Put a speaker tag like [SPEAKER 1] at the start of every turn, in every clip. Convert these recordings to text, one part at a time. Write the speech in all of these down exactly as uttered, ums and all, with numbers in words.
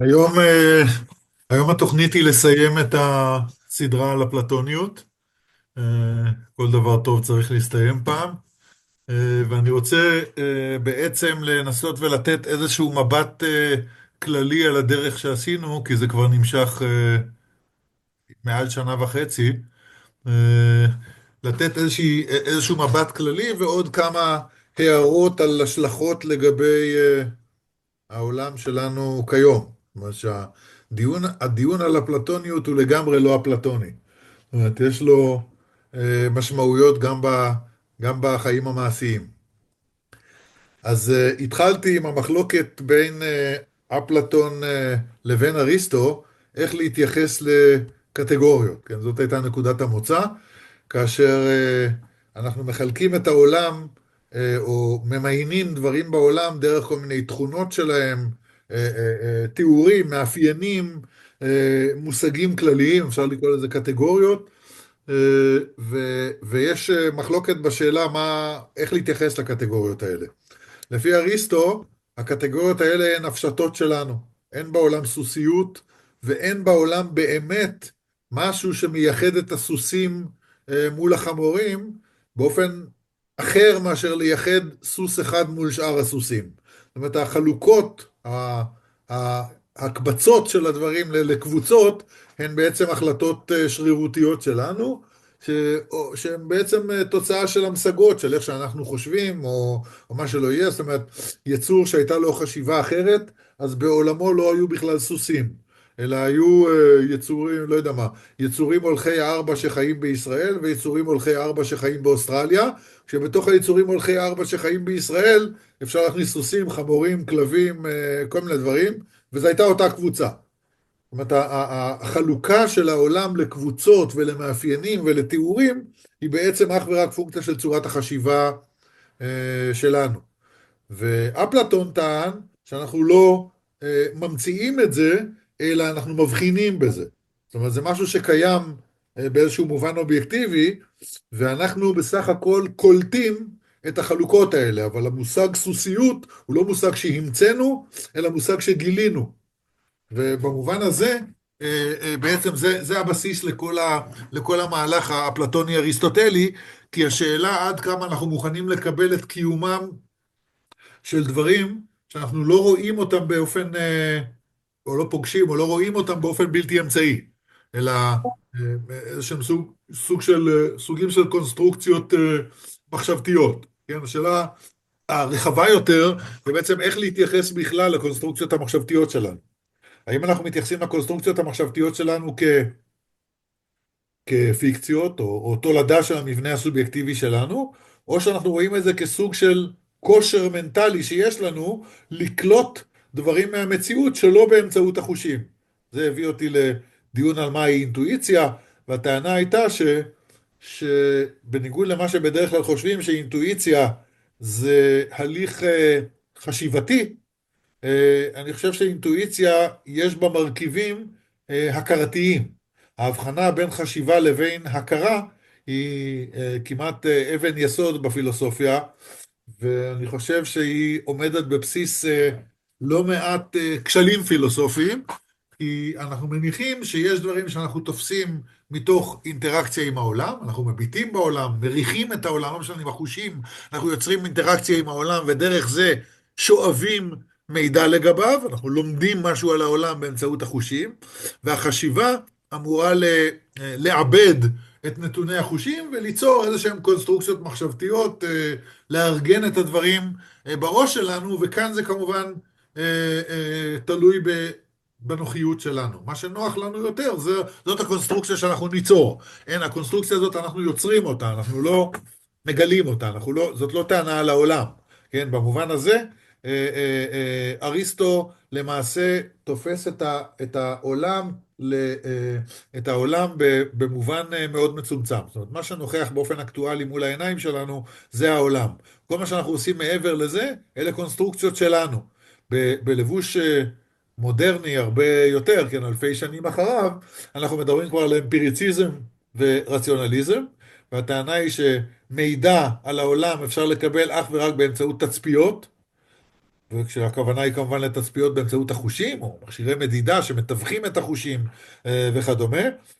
[SPEAKER 1] היום, אה, היום התוכנית היא לסיים את הסדרה על אפלטוניות. אה, כל דבר טוב צריך להסתיים פעם. אה, ואני רוצה אה, בעצם לנסות ולתת איזשהו מבט אה, כללי על הדרך שעשינו, כי זה כבר נמשך אה, מעל שנה וחצי. אה, לתת איזושהי, איזשהו מבט כללי ועוד כמה הערות על השלכות לגבי אה, העולם שלנו כיום. זאת אומרת שהדיון, הדיון על אפלטוניות הוא לגמרי לא אפלטוני. זאת אומרת, יש לו אה, משמעויות גם ב, גם בחיים המעשיים. אז אה, התחלתי עם המחלוקת בין אה, אפלטון אה, לבין אריסטו, איך להתייחס לקטגוריות. כן, זאת הייתה נקודת המוצא, כאשר אה, אנחנו מחלקים את העולם אה, או ממיינים דברים בעולם דרך כל מיני תכונות שלהם, אה, אה, אה, תיאורים, מאפיינים, אה, מושגים כלליים, אפשר לקרוא לזה קטגוריות, אה, ו, ויש אה, מחלוקת בשאלה מה, איך להתייחס לקטגוריות האלה. לפי אריסטו, הקטגוריות האלה הן הפשטות שלנו. אין בעולם סוסיות, ואין בעולם באמת משהו שמייחד את הסוסים אה, מול החמורים, באופן אחר מאשר לייחד סוס אחד מול שאר הסוסים. זאת אומרת, החלוקות, ה- ה- ההקבצות של הדברים ל- לקבוצות, הן בעצם החלטות אה, שרירותיות שלנו, ש... או- שהן בעצם אה, תוצאה של המשגות, של איך שאנחנו חושבים, או, או מה שלא יהיה. זאת אומרת, יצור שהייתה לו חשיבה אחרת, אז בעולמו לא היו בכלל סוסים, אלא היו אה, יצורים, לא יודע מה, יצורים הולכי ארבע שחיים בישראל, ויצורים הולכי ארבע שחיים באוסטרליה, שבתוך היצורים הולכי ארבע שחיים בישראל, אפשר להכניס סוסים, חמורים, כלבים, אה, כל מיני דברים, וזו הייתה אותה קבוצה. זאת אומרת, החלוקה של העולם לקבוצות ולמאפיינים ולתיאורים היא בעצם אך ורק פונקציה של צורת החשיבה אה, שלנו. ואפלטון טען שאנחנו לא אה, ממציאים את זה, אלא אנחנו מבחינים בזה. זאת אומרת, זה משהו שקיים אה, באיזשהו מובן אובייקטיבי, ואנחנו בסך הכל קולטים את החלוקות האלה, אבל המושג סוסיות הוא לא מושג שהמצאנו, אלא מושג שגילינו. ובמובן הזה, אה, אה, בעצם זה, זה הבסיס לכל, ה, לכל המהלך האפלטוני-אריסטוטלי, כי השאלה עד כמה אנחנו מוכנים לקבל את קיומם של דברים שאנחנו לא רואים אותם באופן, אה, או לא פוגשים, או לא רואים אותם באופן בלתי אמצעי, אלא אה, איזשהם סוג, סוג של, אה, סוגים של קונסטרוקציות אה, מחשבתיות. כן, השאלה הרחבה יותר, זה בעצם איך להתייחס בכלל לקונסטרוקציות המחשבתיות שלנו. האם אנחנו מתייחסים לקונסטרוקציות המחשבתיות שלנו כ, כפיקציות, או, או תולדה של המבנה הסובייקטיבי שלנו, או שאנחנו רואים את זה כסוג של כושר מנטלי שיש לנו לקלוט דברים מהמציאות שלא באמצעות החושים. זה הביא אותי לדיון על מהי אינטואיציה, והטענה הייתה ש, שבניגוד למה שבדרך כלל חושבים שאינטואיציה זה הליך אה, חשיבתי, אה, אני חושב שאינטואיציה יש בה מרכיבים אה, הכרתיים. ההבחנה בין חשיבה לבין הכרה היא אה, כמעט אה, אבן יסוד בפילוסופיה, ואני חושב שהיא עומדת בבסיס אה, לא מעט אה, כשלים פילוסופיים, כי אנחנו מניחים שיש דברים שאנחנו תופסים מתוך אינטראקציה עם העולם, אנחנו מביטים בעולם, מריחים את העולם, לא משנה עם החושים, אנחנו יוצרים אינטראקציה עם העולם, ודרך זה שואבים מידע לגביו, אנחנו לומדים משהו על העולם באמצעות החושים, והחשיבה אמורה ל- לעבד את נתוני החושים וליצור איזה שהן קונסטרוקציות מחשבתיות, אה, לארגן את הדברים אה, בראש שלנו, וכאן זה כמובן אה, אה, תלוי ב... בנוחיות שלנו. מה שנוח לנו יותר, זה, זאת הקונסטרוקציה שאנחנו ניצור. אין, הקונסטרוקציה הזאת אנחנו יוצרים אותה, אנחנו לא מגלים אותה, אנחנו לא, זאת לא טענה על העולם. כן, במובן הזה, אה, אה, אה, אריסטו למעשה תופס את, ה, את העולם, ל, אה, את העולם ב, במובן אה, מאוד מצומצם. זאת אומרת, מה שנוכח באופן אקטואלי מול העיניים שלנו, זה העולם. כל מה שאנחנו עושים מעבר לזה, אלה קונסטרוקציות שלנו. ב, בלבוש אה, מודרני הרבה יותר, כן, אלפי שנים אחריו, אנחנו מדברים כבר על אמפיריציזם ורציונליזם, והטענה היא שמידע על העולם אפשר לקבל אך ורק באמצעות תצפיות, וכשהכוונה היא כמובן לתצפיות באמצעות החושים, או מכשירי מדידה שמתווכים את החושים אה, וכדומה.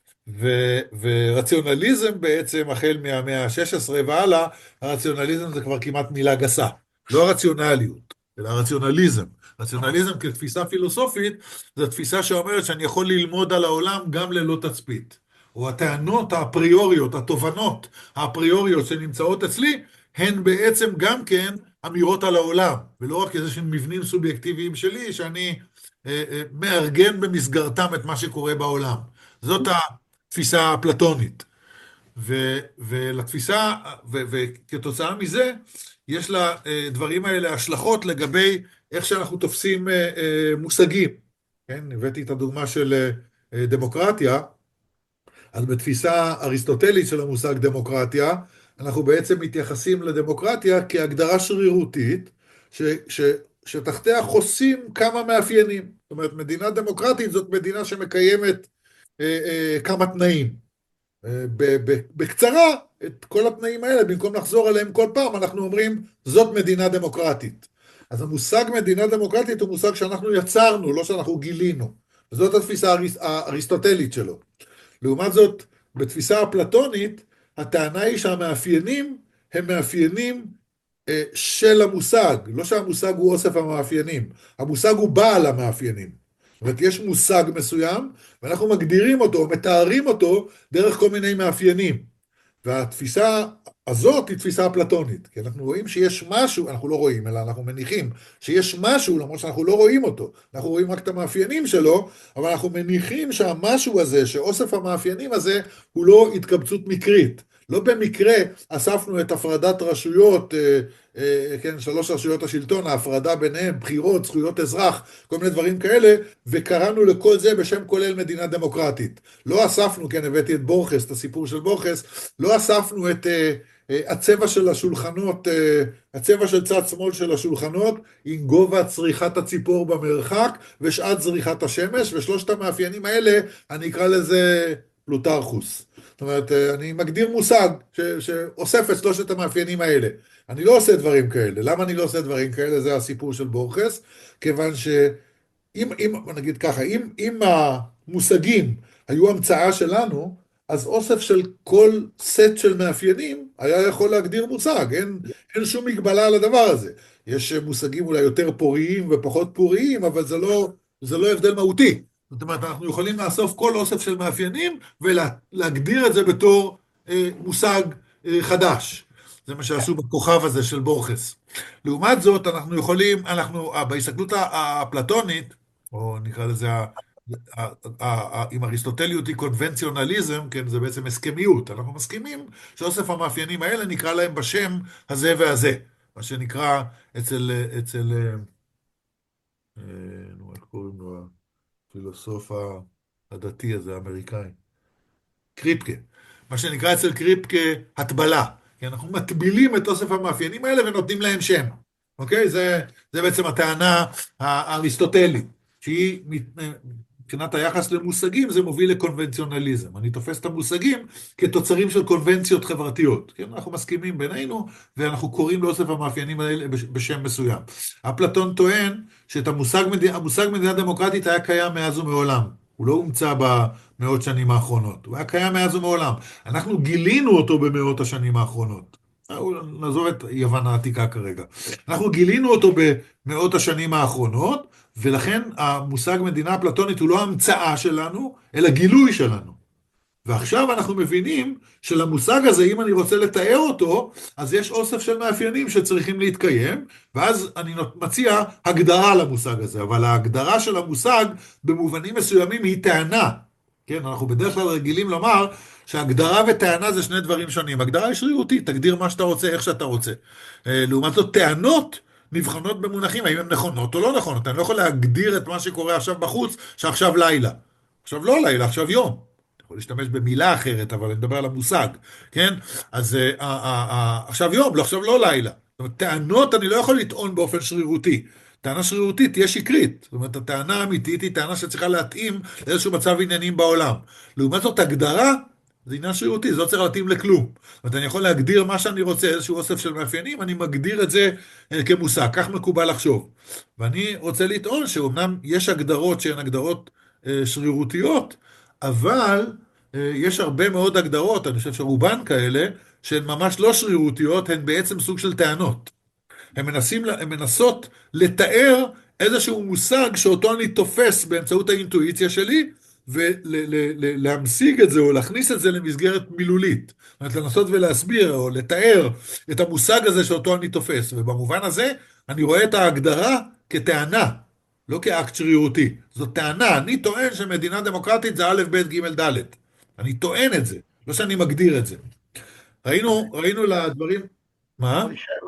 [SPEAKER 1] ו- ורציונליזם בעצם, החל מהמאה ה-שש עשרה והלאה, הרציונליזם זה כבר כמעט מילה גסה. לא הרציונליות, אלא הרציונליזם. רציונליזם כתפיסה פילוסופית, זו תפיסה שאומרת שאני יכול ללמוד על העולם גם ללא תצפית. או הטענות האפריוריות, התובנות האפריוריות שנמצאות אצלי, הן בעצם גם כן אמירות על העולם, ולא רק איזה שהם מבנים סובייקטיביים שלי, שאני אה, אה, מארגן במסגרתם את מה שקורה בעולם. זאת התפיסה אפלטונית. ו, ולתפיסה, ו, וכתוצאה מזה, יש לדברים האלה השלכות לגבי איך שאנחנו תופסים אה, אה, מושגים. כן, הבאתי את הדוגמה של אה, דמוקרטיה. אז בתפיסה אריסטוטלית של המושג דמוקרטיה, אנחנו בעצם מתייחסים לדמוקרטיה כהגדרה שרירותית, ש, ש, שתחתיה חוסים כמה מאפיינים. זאת אומרת, מדינה דמוקרטית זאת מדינה שמקיימת אה, אה, כמה תנאים. אה, ב, ב, בקצרה, את כל התנאים האלה, במקום לחזור עליהם כל פעם, אנחנו אומרים, זאת מדינה דמוקרטית. אז המושג מדינה דמוקרטית הוא מושג שאנחנו יצרנו, לא שאנחנו גילינו. וזאת התפיסה האריסטוטלית שלו. לעומת זאת, בתפיסה אפלטונית, הטענה היא שהמאפיינים הם מאפיינים אה, של המושג, לא שהמושג הוא אוסף המאפיינים, המושג הוא בעל המאפיינים. זאת אומרת, יש מושג מסוים, ואנחנו מגדירים אותו, מתארים אותו, דרך כל מיני מאפיינים. והתפיסה הזאת היא תפיסה אפלטונית, כי אנחנו רואים שיש משהו, אנחנו לא רואים, אלא אנחנו מניחים שיש משהו, למרות שאנחנו לא רואים אותו, אנחנו רואים רק את המאפיינים שלו, אבל אנחנו מניחים שהמשהו הזה, שאוסף המאפיינים הזה, הוא לא התקבצות מקרית. לא במקרה אספנו את הפרדת רשויות, אה, אה, כן, שלוש רשויות השלטון, ההפרדה ביניהם, בחירות, זכויות אזרח, כל מיני דברים כאלה, וקראנו לכל זה בשם כולל מדינה דמוקרטית. לא אספנו, כן, הבאתי את בורכס, את הסיפור של בורכס, לא אספנו את אה, אה, הצבע של השולחנות, אה, הצבע של צד שמאל של השולחנות, עם גובה צריכת הציפור במרחק, ושעת זריחת השמש, ושלושת המאפיינים האלה, אני אקרא לזה פלוטרכוס. זאת אומרת, אני מגדיר מושג ש, שאוסף את שלושת המאפיינים האלה. אני לא עושה דברים כאלה. למה אני לא עושה דברים כאלה? זה הסיפור של בורכס, כיוון שאם, אם, נגיד ככה, אם, אם המושגים היו המצאה שלנו, אז אוסף של כל סט של מאפיינים היה יכול להגדיר מושג. אין, אין שום מגבלה על הדבר הזה. יש מושגים אולי יותר פוריים ופחות פוריים, אבל זה לא, זה לא הבדל מהותי. זאת אומרת, אנחנו יכולים לאסוף כל אוסף של מאפיינים ולהגדיר את זה בתור אה, מושג אה, חדש. זה מה שעשו בכוכב הזה של בורכס. לעומת זאת, אנחנו יכולים, אנחנו, בהסתכלות האפלטונית, או נקרא לזה, אם אריסטוטליות היא קונבנציונליזם, כן, זה בעצם הסכמיות. אנחנו מסכימים שאוסף המאפיינים האלה נקרא להם בשם הזה והזה. מה שנקרא אצל, אצל, אה, נו, איך קוראים לו? הפילוסוף הדתי הזה, האמריקאי. קריפקה. מה שנקרא אצל קריפקה הטבלה. כי אנחנו מטבילים את אוסף המאפיינים האלה ונותנים להם שם. אוקיי? זה, זה בעצם הטענה האריסטוטלית, שהיא, מבחינת היחס למושגים, זה מוביל לקונבנציונליזם. אני תופס את המושגים כתוצרים של קונבנציות חברתיות. כן? אנחנו מסכימים בינינו, ואנחנו קוראים לאוסף המאפיינים האלה בשם מסוים. אפלטון טוען שאת המושג, המושג מדינה דמוקרטית היה קיים מאז ומעולם. הוא לא הומצא במאות שנים האחרונות. הוא היה קיים מאז ומעולם. אנחנו גילינו אותו במאות השנים האחרונות. נעזוב את יוון העתיקה כרגע. אנחנו גילינו אותו במאות השנים האחרונות, ולכן המושג מדינה אפלטונית הוא לא המצאה שלנו, אלא גילוי שלנו. ועכשיו אנחנו מבינים שלמושג הזה, אם אני רוצה לתאר אותו, אז יש אוסף של מאפיינים שצריכים להתקיים, ואז אני מציע הגדרה למושג הזה, אבל ההגדרה של המושג במובנים מסוימים היא טענה. כן, אנחנו בדרך כלל רגילים לומר שהגדרה וטענה זה שני דברים שונים. הגדרה היא שרירותית, תגדיר מה שאתה רוצה, איך שאתה רוצה. לעומת זאת, טענות נבחנות במונחים, האם הן נכונות או לא נכונות. אני לא יכול להגדיר את מה שקורה עכשיו בחוץ, שעכשיו לילה. עכשיו לא לילה, עכשיו יום. יכול להשתמש במילה אחרת, אבל אני מדבר על המושג, כן? אז uh, uh, uh, uh, עכשיו יום, לא, עכשיו לא לילה. זאת אומרת, טענות אני לא יכול לטעון באופן שרירותי. טענה שרירותית תהיה שקרית. זאת אומרת, הטענה האמיתית היא טענה שצריכה להתאים לאיזשהו מצב עניינים בעולם. לעומת זאת, הגדרה זה עניין שרירותי, זה לא צריך להתאים לכלום. זאת אומרת, אני יכול להגדיר מה שאני רוצה, איזשהו אוסף של מאפיינים, אני מגדיר את זה אה, כמושג, כך מקובל לחשוב. ואני רוצה לטעון שאומנם יש הגדרות שהן הגדרות אה, שרירותיות, אבל אה, יש הרבה מאוד הגדרות, אני חושב שרובן כאלה, שהן ממש לא שרירותיות, הן בעצם סוג של טענות. הן מנסים, הן מנסות לתאר איזשהו מושג שאותו אני תופס באמצעות האינטואיציה שלי, ולהמשיג את זה או להכניס את זה למסגרת מילולית. זאת אומרת, לנסות ולהסביר או לתאר את המושג הזה שאותו אני תופס. ובמובן הזה אני רואה את ההגדרה כטענה, לא כאקט שרירותי. זאת טענה, אני טוען שמדינה דמוקרטית זה א', ב', ג', ד'. אני טוען את זה, לא שאני מגדיר את זה. ראינו, ראינו לדברים... מה?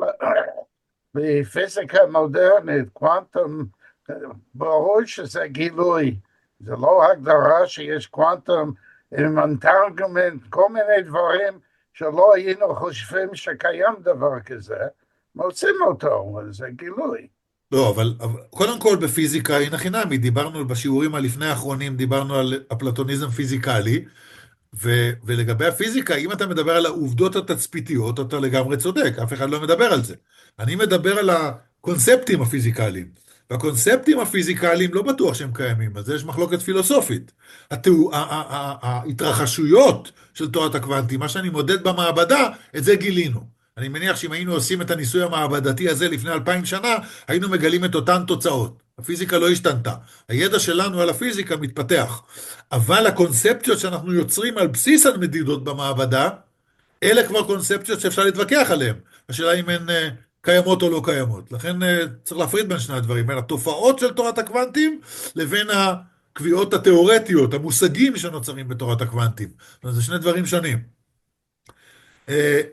[SPEAKER 2] בפיזיקה מודרנית, קוונטום, ברור שזה גילוי, זה לא הגדרה שיש קוונטום עם אנטרגמנט, כל מיני דברים שלא היינו חושבים שקיים דבר כזה, מוצאים אותו, זה גילוי.
[SPEAKER 1] לא, אבל, אבל קודם כל בפיזיקה הנה חינמי, דיברנו בשיעורים הלפני האחרונים, דיברנו על אפלטוניזם פיזיקלי, ו, ולגבי הפיזיקה, אם אתה מדבר על העובדות התצפיתיות, אתה לגמרי צודק, אף אחד לא מדבר על זה. אני מדבר על הקונספטים הפיזיקליים, והקונספטים הפיזיקליים לא בטוח שהם קיימים, אז יש מחלוקת פילוסופית. התאו, ה, ה, ה, ההתרחשויות של תורת הקוונטים, מה שאני מודד במעבדה, את זה גילינו. אני מניח שאם היינו עושים את הניסוי המעבדתי הזה לפני אלפיים שנה, היינו מגלים את אותן תוצאות. הפיזיקה לא השתנתה. הידע שלנו על הפיזיקה מתפתח. אבל הקונספציות שאנחנו יוצרים על בסיס המדידות במעבדה, אלה כבר קונספציות שאפשר להתווכח עליהן. השאלה אם הן uh, קיימות או לא קיימות. לכן uh, צריך להפריד בין שני הדברים, בין התופעות של תורת הקוונטים, לבין הקביעות התיאורטיות, המושגים שנוצרים בתורת הקוונטים. זה שני דברים שונים. Uh,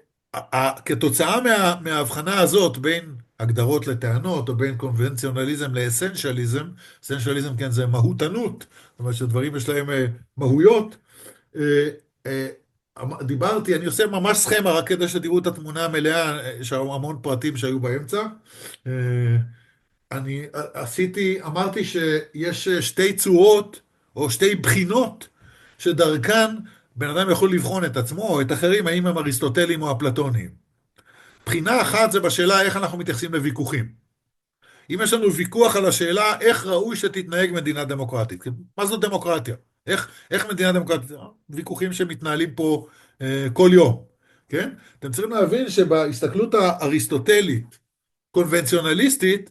[SPEAKER 1] כתוצאה מה, מההבחנה הזאת בין הגדרות לטענות, או בין קונבנציונליזם לאסנציאליזם, אסנציאליזם כן זה מהותנות, זאת אומרת שדברים יש להם uh, מהויות, uh, uh, דיברתי, אני עושה ממש סכמה רק כדי שתראו את התמונה המלאה, יש המון פרטים שהיו באמצע, uh, אני עשיתי, אמרתי שיש שתי צורות, או שתי בחינות, שדרכן בן אדם יכול לבחון את עצמו או את אחרים, האם הם אריסטוטלים או אפלטוניים. בחינה אחת זה בשאלה איך אנחנו מתייחסים לוויכוחים. אם יש לנו ויכוח על השאלה איך ראוי שתתנהג מדינה דמוקרטית, מה זו דמוקרטיה? איך, איך מדינה דמוקרטית? ויכוחים שמתנהלים פה אה, כל יום, כן? אתם צריכים להבין שבהסתכלות האריסטוטלית, קונבנציונליסטית,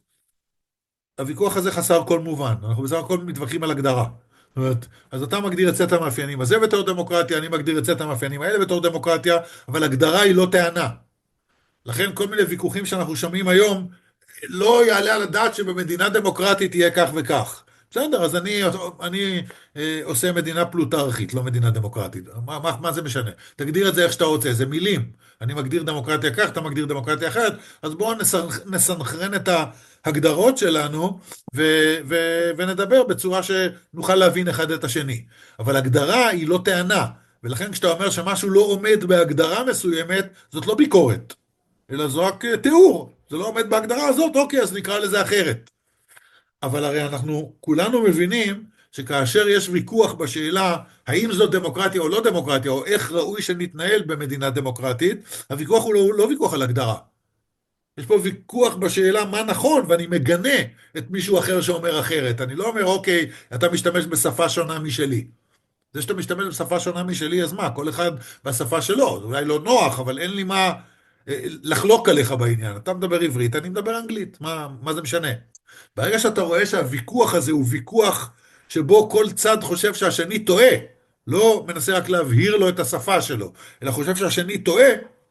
[SPEAKER 1] הוויכוח הזה חסר כל מובן. אנחנו בסך הכל מתווכחים על הגדרה. זאת אומרת, אז אתה מגדיר את סט המאפיינים הזה בתור דמוקרטיה, אני מגדיר את סט המאפיינים האלה בתור דמוקרטיה, אבל הגדרה היא לא טענה. לכן כל מיני ויכוחים שאנחנו שומעים היום, לא יעלה על הדעת שבמדינה דמוקרטית יהיה כך וכך. בסדר, אז אני, אני אה, עושה מדינה פלוטרכית, לא מדינה דמוקרטית. מה, מה, מה זה משנה? תגדיר את זה איך שאתה רוצה, זה מילים. אני מגדיר דמוקרטיה כך, אתה מגדיר דמוקרטיה אחרת, אז בואו נסנכרן את ההגדרות שלנו ו, ו, ונדבר בצורה שנוכל להבין אחד את השני. אבל הגדרה היא לא טענה, ולכן כשאתה אומר שמשהו לא עומד בהגדרה מסוימת, זאת לא ביקורת, אלא זו רק תיאור. זה לא עומד בהגדרה הזאת, אוקיי, אז נקרא לזה אחרת. אבל הרי אנחנו כולנו מבינים שכאשר יש ויכוח בשאלה האם זו דמוקרטיה או לא דמוקרטיה, או איך ראוי שנתנהל במדינה דמוקרטית, הוויכוח הוא לא, לא ויכוח על הגדרה. יש פה ויכוח בשאלה מה נכון, ואני מגנה את מישהו אחר שאומר אחרת. אני לא אומר, אוקיי, אתה משתמש בשפה שונה משלי. זה שאתה משתמש בשפה שונה משלי, אז מה? כל אחד בשפה שלו. זה אולי לא נוח, אבל אין לי מה לחלוק עליך בעניין. אתה מדבר עברית, אני מדבר אנגלית. מה, מה זה משנה? ברגע שאתה רואה שהוויכוח הזה הוא ויכוח שבו כל צד חושב שהשני טועה, לא מנסה רק להבהיר לו את השפה שלו, אלא חושב שהשני טועה,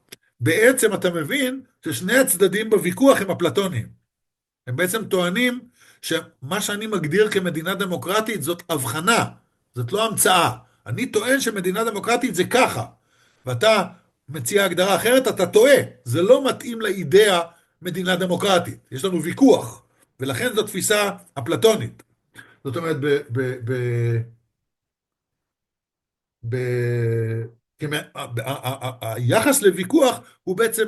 [SPEAKER 1] בעצם אתה מבין ששני הצדדים בוויכוח הם אפלטונים. הם בעצם טוענים שמה שאני מגדיר כמדינה דמוקרטית זאת הבחנה, זאת לא המצאה. אני טוען שמדינה דמוקרטית זה ככה, ואתה מציע הגדרה אחרת, אתה טועה. זה לא מתאים לאידאה מדינה דמוקרטית. יש לנו ויכוח, ולכן זו תפיסה אפלטונית. זאת אומרת, ב... ב, ב, ב היחס לוויכוח הוא בעצם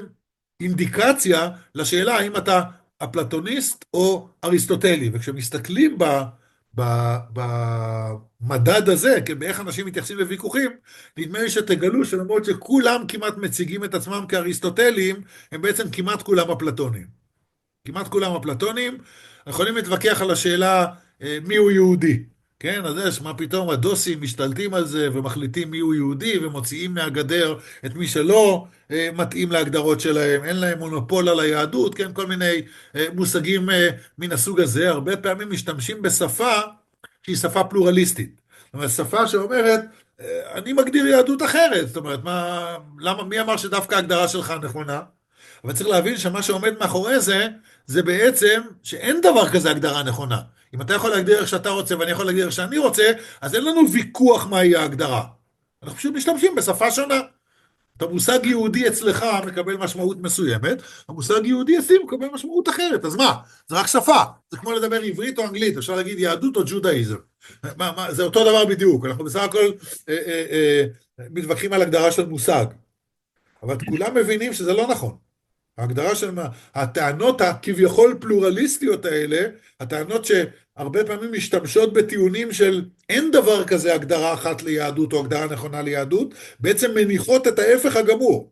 [SPEAKER 1] אינדיקציה לשאלה האם אתה אפלטוניסט או אריסטוטלי, וכשמסתכלים במדד הזה, כן, באיך אנשים מתייחסים לוויכוחים, נדמה לי שתגלו שלמרות שכולם כמעט מציגים את עצמם כאריסטוטלים, הם בעצם כמעט כולם אפלטונים. כמעט כולם אפלטונים, יכולים להתווכח על השאלה אה, מיהו יהודי. כן, אז יש, מה פתאום הדוסים משתלטים על זה ומחליטים מיהו יהודי ומוציאים מהגדר את מי שלא אה, מתאים להגדרות שלהם, אין להם מונופול על היהדות, כן, כל מיני אה, מושגים אה, מן הסוג הזה, הרבה פעמים משתמשים בשפה שהיא שפה פלורליסטית. זאת אומרת, שפה שאומרת, אה, אני מגדיר יהדות אחרת, זאת אומרת, מה, למה, מי אמר שדווקא ההגדרה שלך נכונה? אבל צריך להבין שמה שעומד מאחורי זה, זה בעצם שאין דבר כזה הגדרה נכונה. אם אתה יכול להגדיר איך שאתה רוצה ואני יכול להגדיר איך שאני רוצה, אז אין לנו ויכוח מהי ההגדרה. אנחנו פשוט משתמשים בשפה שונה. את המושג יהודי אצלך מקבל משמעות מסוימת, המושג יהודי אצלי מקבל משמעות אחרת. אז מה? זה רק שפה. זה כמו לדבר עברית או אנגלית, אפשר להגיד יהדות או ג'ודאיזם. מה, מה, זה אותו דבר בדיוק. אנחנו בסך הכל אה, אה, אה, מתווכחים על הגדרה של מושג. אבל כולם מבינים שזה לא נכון. ההגדרה של מה, הטענות הכביכול פלורליסטיות האלה, הטענות שהרבה פעמים משתמשות בטיעונים של אין דבר כזה הגדרה אחת ליהדות או הגדרה נכונה ליהדות, בעצם מניחות את ההפך הגמור.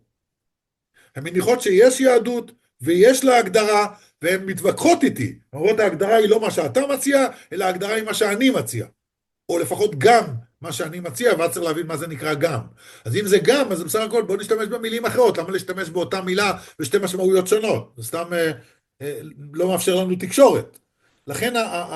[SPEAKER 1] הן מניחות שיש יהדות ויש לה הגדרה, והן מתווכחות איתי. אומרות ההגדרה היא לא מה שאתה מציע, אלא ההגדרה היא מה שאני מציע. או לפחות גם מה שאני מציע, ואז צריך להבין מה זה נקרא גם. אז אם זה גם, אז בסך הכל בוא נשתמש במילים אחרות, למה להשתמש באותה מילה בשתי משמעויות שונות? זה סתם אה, אה, לא מאפשר לנו תקשורת. לכן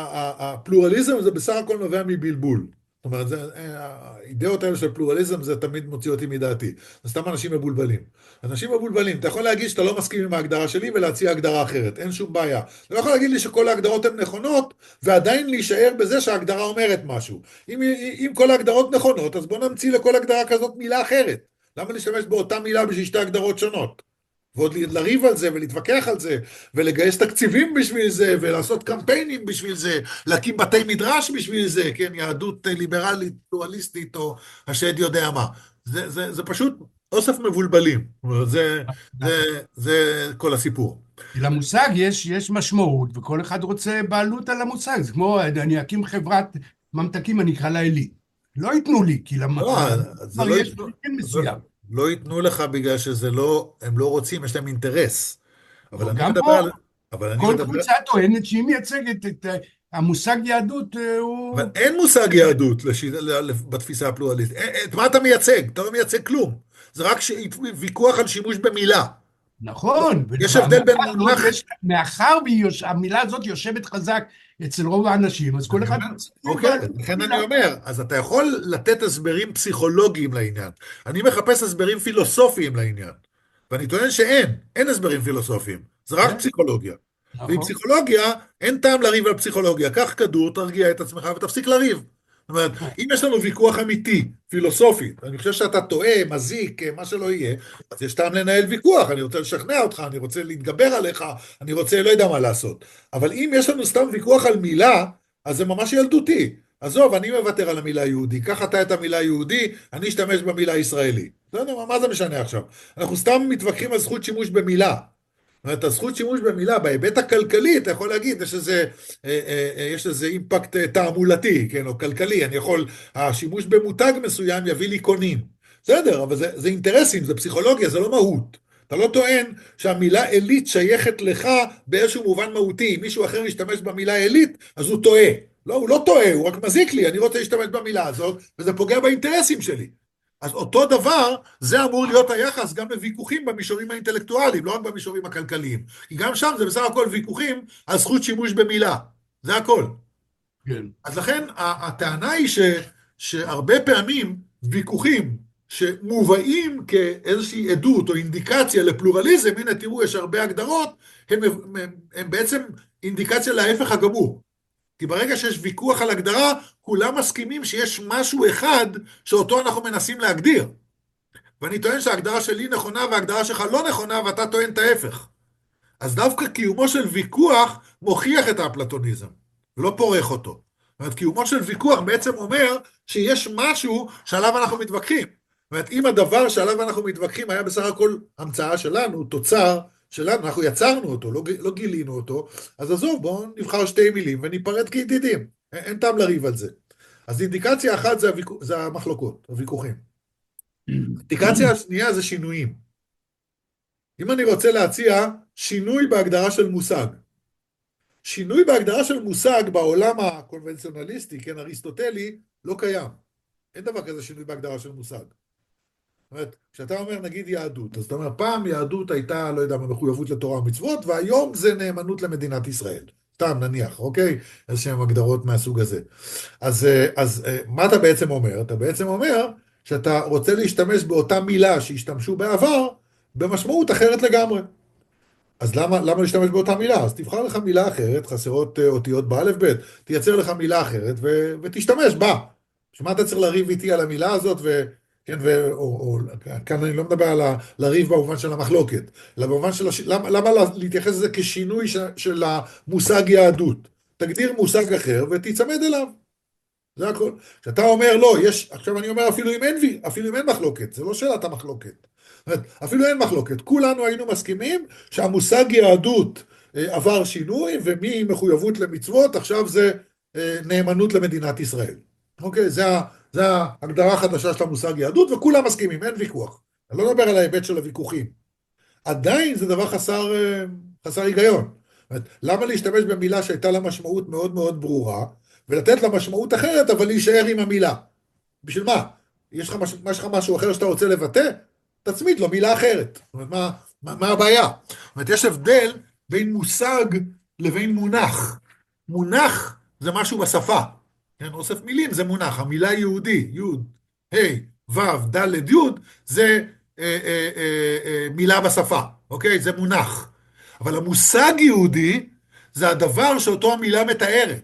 [SPEAKER 1] הפלורליזם זה בסך הכל נובע מבלבול. זאת אומרת, זה, האידאות האלה של פלורליזם זה תמיד מוציא אותי מדעתי. זה סתם אנשים מבולבלים. אנשים מבולבלים, אתה יכול להגיד שאתה לא מסכים עם ההגדרה שלי ולהציע הגדרה אחרת, אין שום בעיה. אתה לא יכול להגיד לי שכל ההגדרות הן נכונות, ועדיין להישאר בזה שההגדרה אומרת משהו. אם, אם כל ההגדרות נכונות, אז בוא נמציא לכל הגדרה כזאת מילה אחרת. למה להשתמש באותה מילה בשביל שתי הגדרות שונות? ועוד לריב על זה ולהתווכח על זה, ולגייס תקציבים בשביל זה, ולעשות קמפיינים בשביל זה, להקים בתי מדרש בשביל זה, כן, יהדות ליברלית, פלורליסטית, או השד יודע מה. זה, זה, זה פשוט אוסף מבולבלים. זאת אומרת, זה, זה, זה כל הסיפור.
[SPEAKER 3] למושג יש, יש משמעות, וכל אחד רוצה בעלות על המושג. זה כמו, אני אקים חברת ממתקים, אני אקרא לה עלי. לא ייתנו לי, כי למ...
[SPEAKER 1] לא, זה לא
[SPEAKER 3] יש
[SPEAKER 1] ייתנו,
[SPEAKER 3] תקן מסוים.
[SPEAKER 1] לא ייתנו לך בגלל שזה לא, הם לא רוצים, יש להם אינטרס. אבל אני
[SPEAKER 3] גם
[SPEAKER 1] מדבר
[SPEAKER 3] פה,
[SPEAKER 1] על, אבל אני
[SPEAKER 3] כל
[SPEAKER 1] מדבר,
[SPEAKER 3] קבוצה טוענת שהיא מייצגת את אה, המושג יהדות, אה, הוא...
[SPEAKER 1] אבל אין מושג יהדות לש... בתפיסה הפלורליסטית. את מה אתה מייצג? אתה לא מייצג כלום. זה רק ש... ויכוח על שימוש במילה.
[SPEAKER 3] נכון.
[SPEAKER 1] יש הבדל בין מונח...
[SPEAKER 3] מאחר והמילה הזאת יושבת חזק אצל רוב האנשים, אז כל אחד...
[SPEAKER 1] אוקיי, לכן אני אומר, אז אתה יכול לתת הסברים פסיכולוגיים לעניין. אני מחפש הסברים פילוסופיים לעניין. ואני טוען שאין, אין הסברים פילוסופיים. זה רק פסיכולוגיה. ועם פסיכולוגיה, אין טעם לריב על פסיכולוגיה. קח כדור, תרגיע את עצמך ותפסיק לריב. זאת אומרת, אם יש לנו ויכוח אמיתי, פילוסופית, אני חושב שאתה טועה, מזיק, מה שלא יהיה, אז יש טעם לנהל ויכוח, אני רוצה לשכנע אותך, אני רוצה להתגבר עליך, אני רוצה, לא יודע מה לעשות. אבל אם יש לנו סתם ויכוח על מילה, אז זה ממש ילדותי. עזוב, אני מוותר על המילה יהודי, קח אתה את המילה יהודי, אני אשתמש במילה ישראלי. לא יודע, מה זה משנה עכשיו? אנחנו סתם מתווכחים על זכות שימוש במילה. זאת אומרת, הזכות שימוש במילה, בהיבט הכלכלי, אתה יכול להגיד, יש איזה, יש איזה אימפקט תעמולתי, כן, או כלכלי, אני יכול, השימוש במותג מסוים יביא לי קונים. בסדר, אבל זה, זה אינטרסים, זה פסיכולוגיה, זה לא מהות. אתה לא טוען שהמילה אלית שייכת לך באיזשהו מובן מהותי, אם מישהו אחר ישתמש במילה אלית, אז הוא טועה. לא, הוא לא טועה, הוא רק מזיק לי, אני רוצה להשתמש במילה הזאת, וזה פוגע באינטרסים שלי. אז אותו דבר, זה אמור להיות היחס גם בוויכוחים במישורים האינטלקטואליים, לא רק במישורים הכלכליים. כי גם שם זה בסך הכל ויכוחים על זכות שימוש במילה. זה הכל.
[SPEAKER 3] כן.
[SPEAKER 1] אז לכן, הטענה היא ש, שהרבה פעמים ויכוחים שמובאים כאיזושהי עדות או אינדיקציה לפלורליזם, הנה תראו, יש הרבה הגדרות, הם, הם, הם בעצם אינדיקציה להפך הגמור. כי ברגע שיש ויכוח על הגדרה, כולם מסכימים שיש משהו אחד שאותו אנחנו מנסים להגדיר. ואני טוען שההגדרה שלי נכונה וההגדרה שלך לא נכונה, ואתה טוען את ההפך. אז דווקא קיומו של ויכוח מוכיח את האפלטוניזם, ולא פורך אותו. זאת אומרת, קיומו של ויכוח בעצם אומר שיש משהו שעליו אנחנו מתווכחים. זאת אומרת, אם הדבר שעליו אנחנו מתווכחים היה בסך הכל המצאה שלנו, תוצר שלנו, אנחנו יצרנו אותו, לא, לא גילינו אותו, אז עזוב, בואו נבחר שתי מילים וניפרד כידידים. אין, אין טעם לריב על זה. אז אינדיקציה אחת זה, הוויכוח, זה המחלוקות, הוויכוחים. אינדיקציה השנייה זה שינויים. אם אני רוצה להציע שינוי בהגדרה של מושג, שינוי בהגדרה של מושג בעולם הקונבנציונליסטי, כן, אריסטוטלי, לא קיים. אין דבר כזה שינוי בהגדרה של מושג. זאת אומרת, כשאתה אומר נגיד יהדות, אז אתה אומר פעם יהדות הייתה, לא יודע, מחויבות לתורה ומצוות, והיום זה נאמנות למדינת ישראל. סתם נניח, אוקיי? איזשהם הגדרות מהסוג הזה. אז, אז מה אתה בעצם אומר? אתה בעצם אומר שאתה רוצה להשתמש באותה מילה שהשתמשו בעבר, במשמעות אחרת לגמרי. אז למה, למה להשתמש באותה מילה? אז תבחר לך מילה אחרת, חסרות אותיות באלף בית, תייצר לך מילה אחרת ו, ותשתמש בה. שמה אתה צריך לריב איתי על המילה הזאת, ו, כן, ו, או, או, כאן אני לא מדבר על ה, לריב במובן של המחלוקת, אלא במובן של, הש, למה, למה להתייחס לזה כשינוי ש, של המושג יהדות? תגדיר מושג אחר ותצמד אליו. זה הכל. כשאתה אומר לא, יש, עכשיו אני אומר אפילו אם אין, אפילו אם אין מחלוקת, זה לא שאלת המחלוקת. אפילו אין מחלוקת, כולנו היינו מסכימים שהמושג יהדות עבר שינוי, וממחויבות למצוות, עכשיו זה נאמנות למדינת ישראל. אוקיי, זה, זה ההגדרה החדשה של המושג יהדות, וכולם מסכימים, אין ויכוח. אני לא מדבר על ההיבט של הוויכוחים. עדיין זה דבר חסר, חסר היגיון. למה להשתמש במילה שהייתה לה משמעות מאוד מאוד ברורה, ולתת לה משמעות אחרת, אבל להישאר עם המילה? בשביל מה? יש לך, מש, יש לך משהו אחר שאתה רוצה לבטא? תצמיד לו מילה אחרת. זאת אומרת, מה, מה, מה הבעיה? זאת אומרת, יש הבדל בין מושג לבין מונח. מונח זה משהו בשפה. כן, אוסף מילים זה מונח. המילה יהודי, יוד, היי, וו, דלת, יוד, זה אה, אה, אה, אה, מילה בשפה. אוקיי? זה מונח. אבל המושג יהודי זה הדבר שאותו המילה מתארת.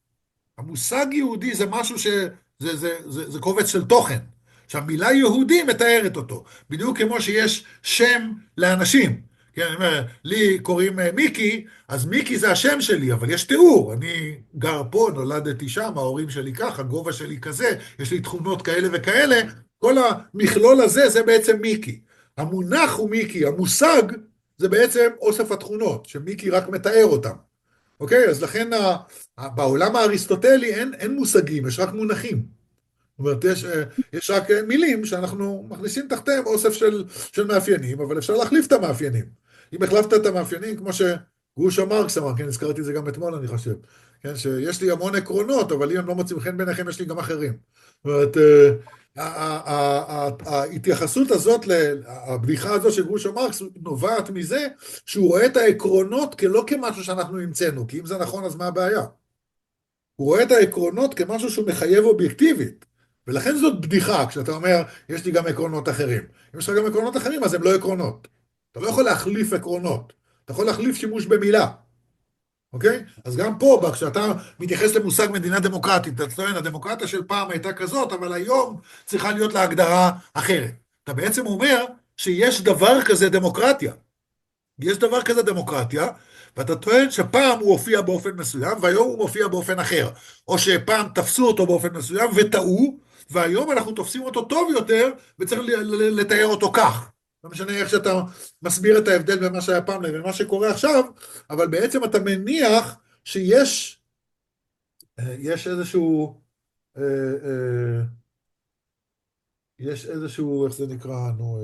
[SPEAKER 1] המושג יהודי זה משהו ש... זה, זה, זה, זה קובץ של תוכן. שהמילה יהודי מתארת אותו. בדיוק כמו שיש שם לאנשים. כן, אני אומר, לי קוראים מיקי, אז מיקי זה השם שלי, אבל יש תיאור. אני גר פה, נולדתי שם, ההורים שלי ככה, הגובה שלי כזה, יש לי תכונות כאלה וכאלה. כל המכלול הזה זה בעצם מיקי. המונח הוא מיקי, המושג זה בעצם אוסף התכונות, שמיקי רק מתאר אותם. אוקיי? אז לכן בעולם האריסטוטלי אין, אין מושגים, יש רק מונחים. זאת אומרת, יש, יש רק מילים שאנחנו מכניסים תחתיהם אוסף של, של מאפיינים, אבל אפשר להחליף את המאפיינים. אם החלפת את המאפיינים, כמו שגרושה מרקס אמר, כן, הזכרתי את זה גם אתמול, אני חושב, כן, שיש לי המון עקרונות, אבל אם הם לא מוצאים חן ביניכם, יש לי גם אחרים. זאת אומרת, ההתייחסות הזאת, הבדיחה הזאת של גרושה מרקס, נובעת מזה שהוא רואה את העקרונות לא כמשהו שאנחנו נמצאנו, כי אם זה נכון, אז מה הבעיה? הוא רואה את העקרונות כמשהו שהוא מחייב אובייקטיבית. ולכן זאת בדיחה, כשאתה אומר, יש לי גם עקרונות אחרים. אם יש לך גם עקרונות אחרים, אז הם לא עקרונות. אתה לא יכול להחליף עקרונות. אתה יכול להחליף שימוש במילה. אוקיי? אז גם פה, כשאתה מתייחס למושג מדינה דמוקרטית, אתה טוען, הדמוקרטיה של פעם הייתה כזאת, אבל היום צריכה להיות לה הגדרה אחרת. אתה בעצם אומר שיש דבר כזה דמוקרטיה. יש דבר כזה דמוקרטיה, ואתה טוען שפעם הוא הופיע באופן מסוים, והיום הוא מופיע באופן אחר. או שפעם תפסו אותו באופן מסוים וטעו, והיום אנחנו תופסים אותו טוב יותר, וצריך לתאר אותו כך. לא משנה איך שאתה מסביר את ההבדל בין מה שהיה פעם לבין מה שקורה עכשיו, אבל בעצם אתה מניח שיש יש איזשהו, יש איזשהו, איך זה נקרא, נו,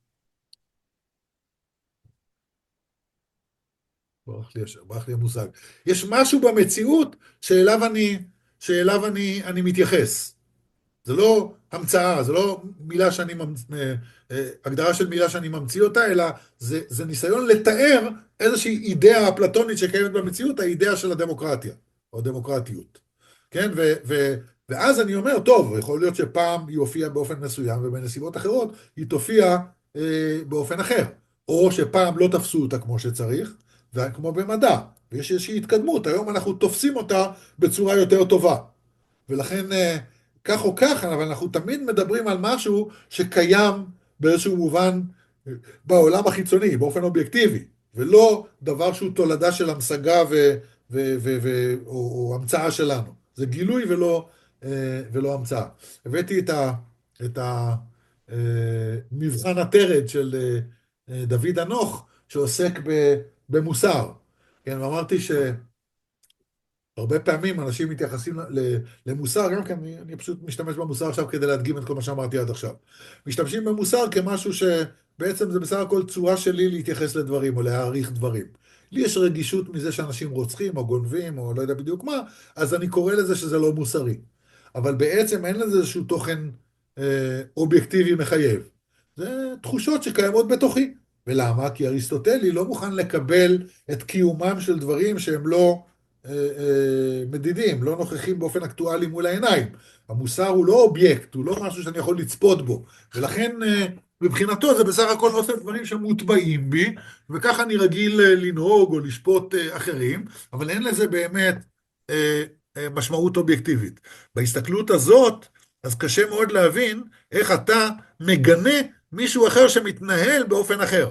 [SPEAKER 1] ברח לי, ברח לי המושג. יש משהו במציאות שאליו אני, שאליו אני, אני מתייחס. זה לא המצאה, זה לא מילה שאני, הגדרה של מילה שאני ממציא אותה, אלא זה, זה ניסיון לתאר איזושהי אידאה אפלטונית שקיימת במציאות, האידאה של הדמוקרטיה, או הדמוקרטיות. כן, ו, ו, ואז אני אומר, טוב, יכול להיות שפעם היא הופיעה באופן מסוים, ובנסיבות אחרות היא תופיע אה, באופן אחר. או שפעם לא תפסו אותה כמו שצריך, וכמו במדע, ויש איזושהי התקדמות, היום אנחנו תופסים אותה בצורה יותר טובה. ולכן, כך או כך, אבל אנחנו תמיד מדברים על משהו שקיים באיזשהו מובן בעולם החיצוני, באופן אובייקטיבי, ולא דבר שהוא תולדה של המשגה ו- ו- ו- ו- או, או המצאה שלנו. זה גילוי ולא, ולא המצאה. הבאתי את ה... את ה מבחן התרד של דוד אנוך, שעוסק במוסר. כן, ואמרתי ש... הרבה פעמים אנשים מתייחסים ל- למוסר, גם כן, אני, אני פשוט משתמש במוסר עכשיו כדי להדגים את כל מה שאמרתי עד עכשיו. משתמשים במוסר כמשהו שבעצם זה בסך הכל צורה שלי להתייחס לדברים או להעריך דברים. לי יש רגישות מזה שאנשים רוצחים או גונבים או לא יודע בדיוק מה, אז אני קורא לזה שזה לא מוסרי. אבל בעצם אין לזה איזשהו תוכן אה, אובייקטיבי מחייב. זה תחושות שקיימות בתוכי. ולמה? כי אריסטוטלי לא מוכן לקבל את קיומם של דברים שהם לא אה, אה, מדידים, לא נוכחים באופן אקטואלי מול העיניים. המוסר הוא לא אובייקט, הוא לא משהו שאני יכול לצפות בו. ולכן אה, מבחינתו זה בסך הכל אוסף דברים שמוטבעים בי, וככה אני רגיל אה, לנהוג או לשפוט אה, אחרים, אבל אין לזה באמת אה, אה, משמעות אובייקטיבית. בהסתכלות הזאת, אז קשה מאוד להבין איך אתה מגנה מישהו אחר שמתנהל באופן אחר.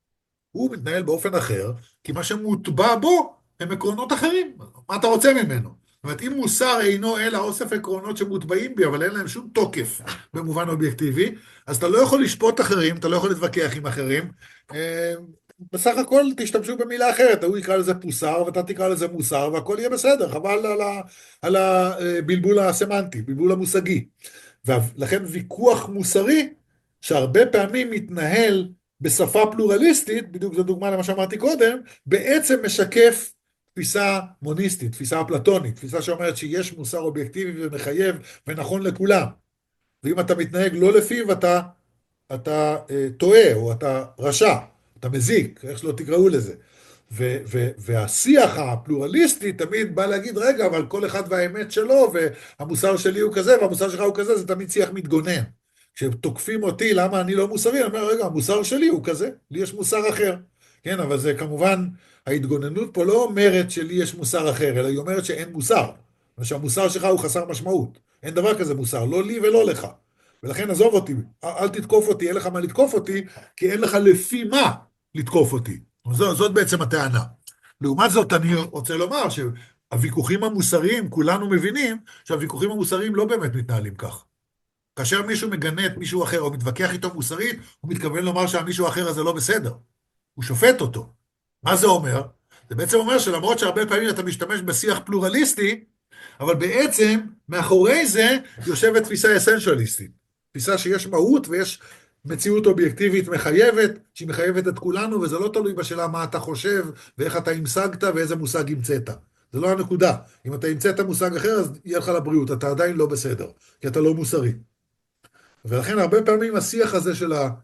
[SPEAKER 1] הוא מתנהל באופן אחר, כי מה שמוטבע בו הם עקרונות אחרים. מה אתה רוצה ממנו? זאת אומרת, אם מוסר אינו אלא אוסף עקרונות שמוטבעים בי, אבל אין להם שום תוקף במובן אובייקטיבי, אז אתה לא יכול לשפוט אחרים, אתה לא יכול להתווכח עם אחרים. אה, בסך הכל תשתמשו במילה אחרת, הוא יקרא לזה פוסר ואתה תקרא לזה מוסר, והכל יהיה בסדר, חבל על ה- על הבלבול הסמנטי, בלבול המושגי. ולכן ויכוח מוסרי, שהרבה פעמים מתנהל בשפה פלורליסטית, בדיוק זו דוגמה למה שאמרתי קודם, בעצם משקף תפיסה מוניסטית, תפיסה אפלטונית, תפיסה שאומרת שיש מוסר אובייקטיבי ומחייב ונכון לכולם. ואם אתה מתנהג לא לפיו, אתה, אתה אה, טועה, או אתה רשע, אתה מזיק, איך שלא תקראו לזה. ו- ו- והשיח הפלורליסטי תמיד בא להגיד, רגע, אבל כל אחד והאמת שלו, והמוסר שלי הוא כזה, והמוסר שלך הוא כזה, זה תמיד שיח מתגונן. כשתוקפים אותי למה אני לא מוסרי, אני אומר, רגע, המוסר שלי הוא כזה, לי יש מוסר אחר. כן, אבל זה כמובן, ההתגוננות פה לא אומרת שלי יש מוסר אחר, אלא היא אומרת שאין מוסר. ושהמוסר שלך הוא חסר משמעות. אין דבר כזה מוסר, לא לי ולא לך. ולכן עזוב אותי, אל תתקוף אותי, אין לך מה לתקוף אותי, כי אין לך לפי מה לתקוף אותי. זאת, זאת בעצם הטענה. לעומת זאת, אני רוצה לומר שהוויכוחים המוסריים, כולנו מבינים שהוויכוחים המוסריים לא באמת מתנהלים כך. כאשר מישהו מגנה את מישהו אחר או מתווכח איתו מוסרית, הוא מתכוון לומר שהמישהו האחר הזה לא בסדר. הוא שופט אותו. מה זה אומר? זה בעצם אומר שלמרות שהרבה פעמים אתה משתמש בשיח פלורליסטי, אבל בעצם מאחורי זה יושבת תפיסה אסנשליסטית. תפיסה שיש מהות ויש מציאות אובייקטיבית מחייבת, שהיא מחייבת את כולנו, וזה לא תלוי בשאלה מה אתה חושב, ואיך אתה המשגת, ואיזה מושג המצאת. זה לא הנקודה. אם אתה המצאת מושג אחר, אז יהיה לך לבריאות, אתה עדיין לא בסדר, כי אתה לא מוסרי. ולכן הרבה פעמים השיח הזה של ה- ה-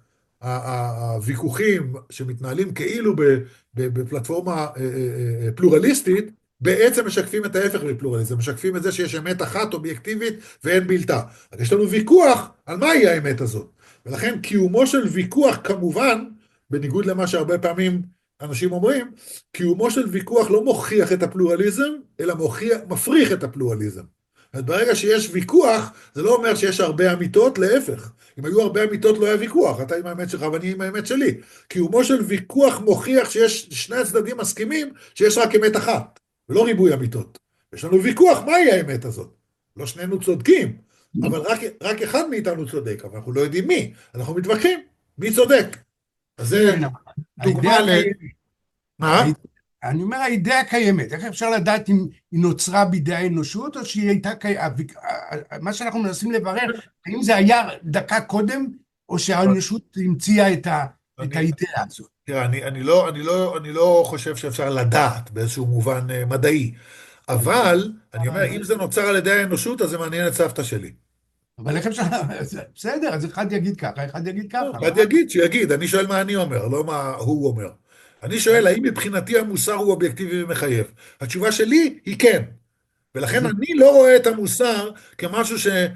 [SPEAKER 1] ה- הוויכוחים שמתנהלים כאילו ב- ב- בפלטפורמה אה, אה, אה, פלורליסטית, בעצם משקפים את ההפך מפלורליזם, משקפים את זה שיש אמת אחת אובייקטיבית ואין בלתה. אז יש לנו ויכוח על מהי האמת הזאת. ולכן קיומו של ויכוח כמובן, בניגוד למה שהרבה פעמים אנשים אומרים, קיומו של ויכוח לא מוכיח את הפלורליזם, אלא מוכיח, מפריך את הפלורליזם. אז ברגע שיש ויכוח, זה לא אומר שיש הרבה אמיתות, להפך. אם היו הרבה אמיתות לא היה ויכוח, אתה עם האמת שלך ואני עם האמת שלי. קיומו של ויכוח מוכיח שיש שני הצדדים מסכימים שיש רק אמת אחת, ולא ריבוי אמיתות. יש לנו ויכוח, מהי האמת הזאת? לא שנינו צודקים, אבל רק, רק אחד מאיתנו צודק, אבל אנחנו לא יודעים מי. אנחנו מתווכחים, מי צודק? אז זה
[SPEAKER 3] כן,
[SPEAKER 1] דוגמה
[SPEAKER 3] האידאה
[SPEAKER 1] ל...
[SPEAKER 3] קיימת.
[SPEAKER 1] מה?
[SPEAKER 3] אני אומר, האידאה קיימת. איך אפשר לדעת אם היא נוצרה בידי האנושות, או שהיא הייתה קיימת? מה שאנחנו מנסים לברר, האם זה היה דקה קודם, או שהאנושות המציאה את ה- את
[SPEAKER 1] אני-
[SPEAKER 3] האידאה הזאת.
[SPEAKER 1] תראה, אני, אני, לא, אני, לא, אני לא חושב שאפשר לדעת באיזשהו מובן אה, מדעי, אבל אני אומר, אם זה נוצר על ידי האנושות, אז זה מעניין את סבתא שלי.
[SPEAKER 3] אבל איך אפשר... בסדר, אז אחד יגיד ככה, אחד יגיד ככה.
[SPEAKER 1] אחד יגיד, שיגיד, אני שואל מה אני אומר, לא מה הוא אומר. אני שואל, האם מבחינתי המוסר הוא אובייקטיבי ומחייב? התשובה שלי היא כן. ולכן אני לא רואה את המוסר כמשהו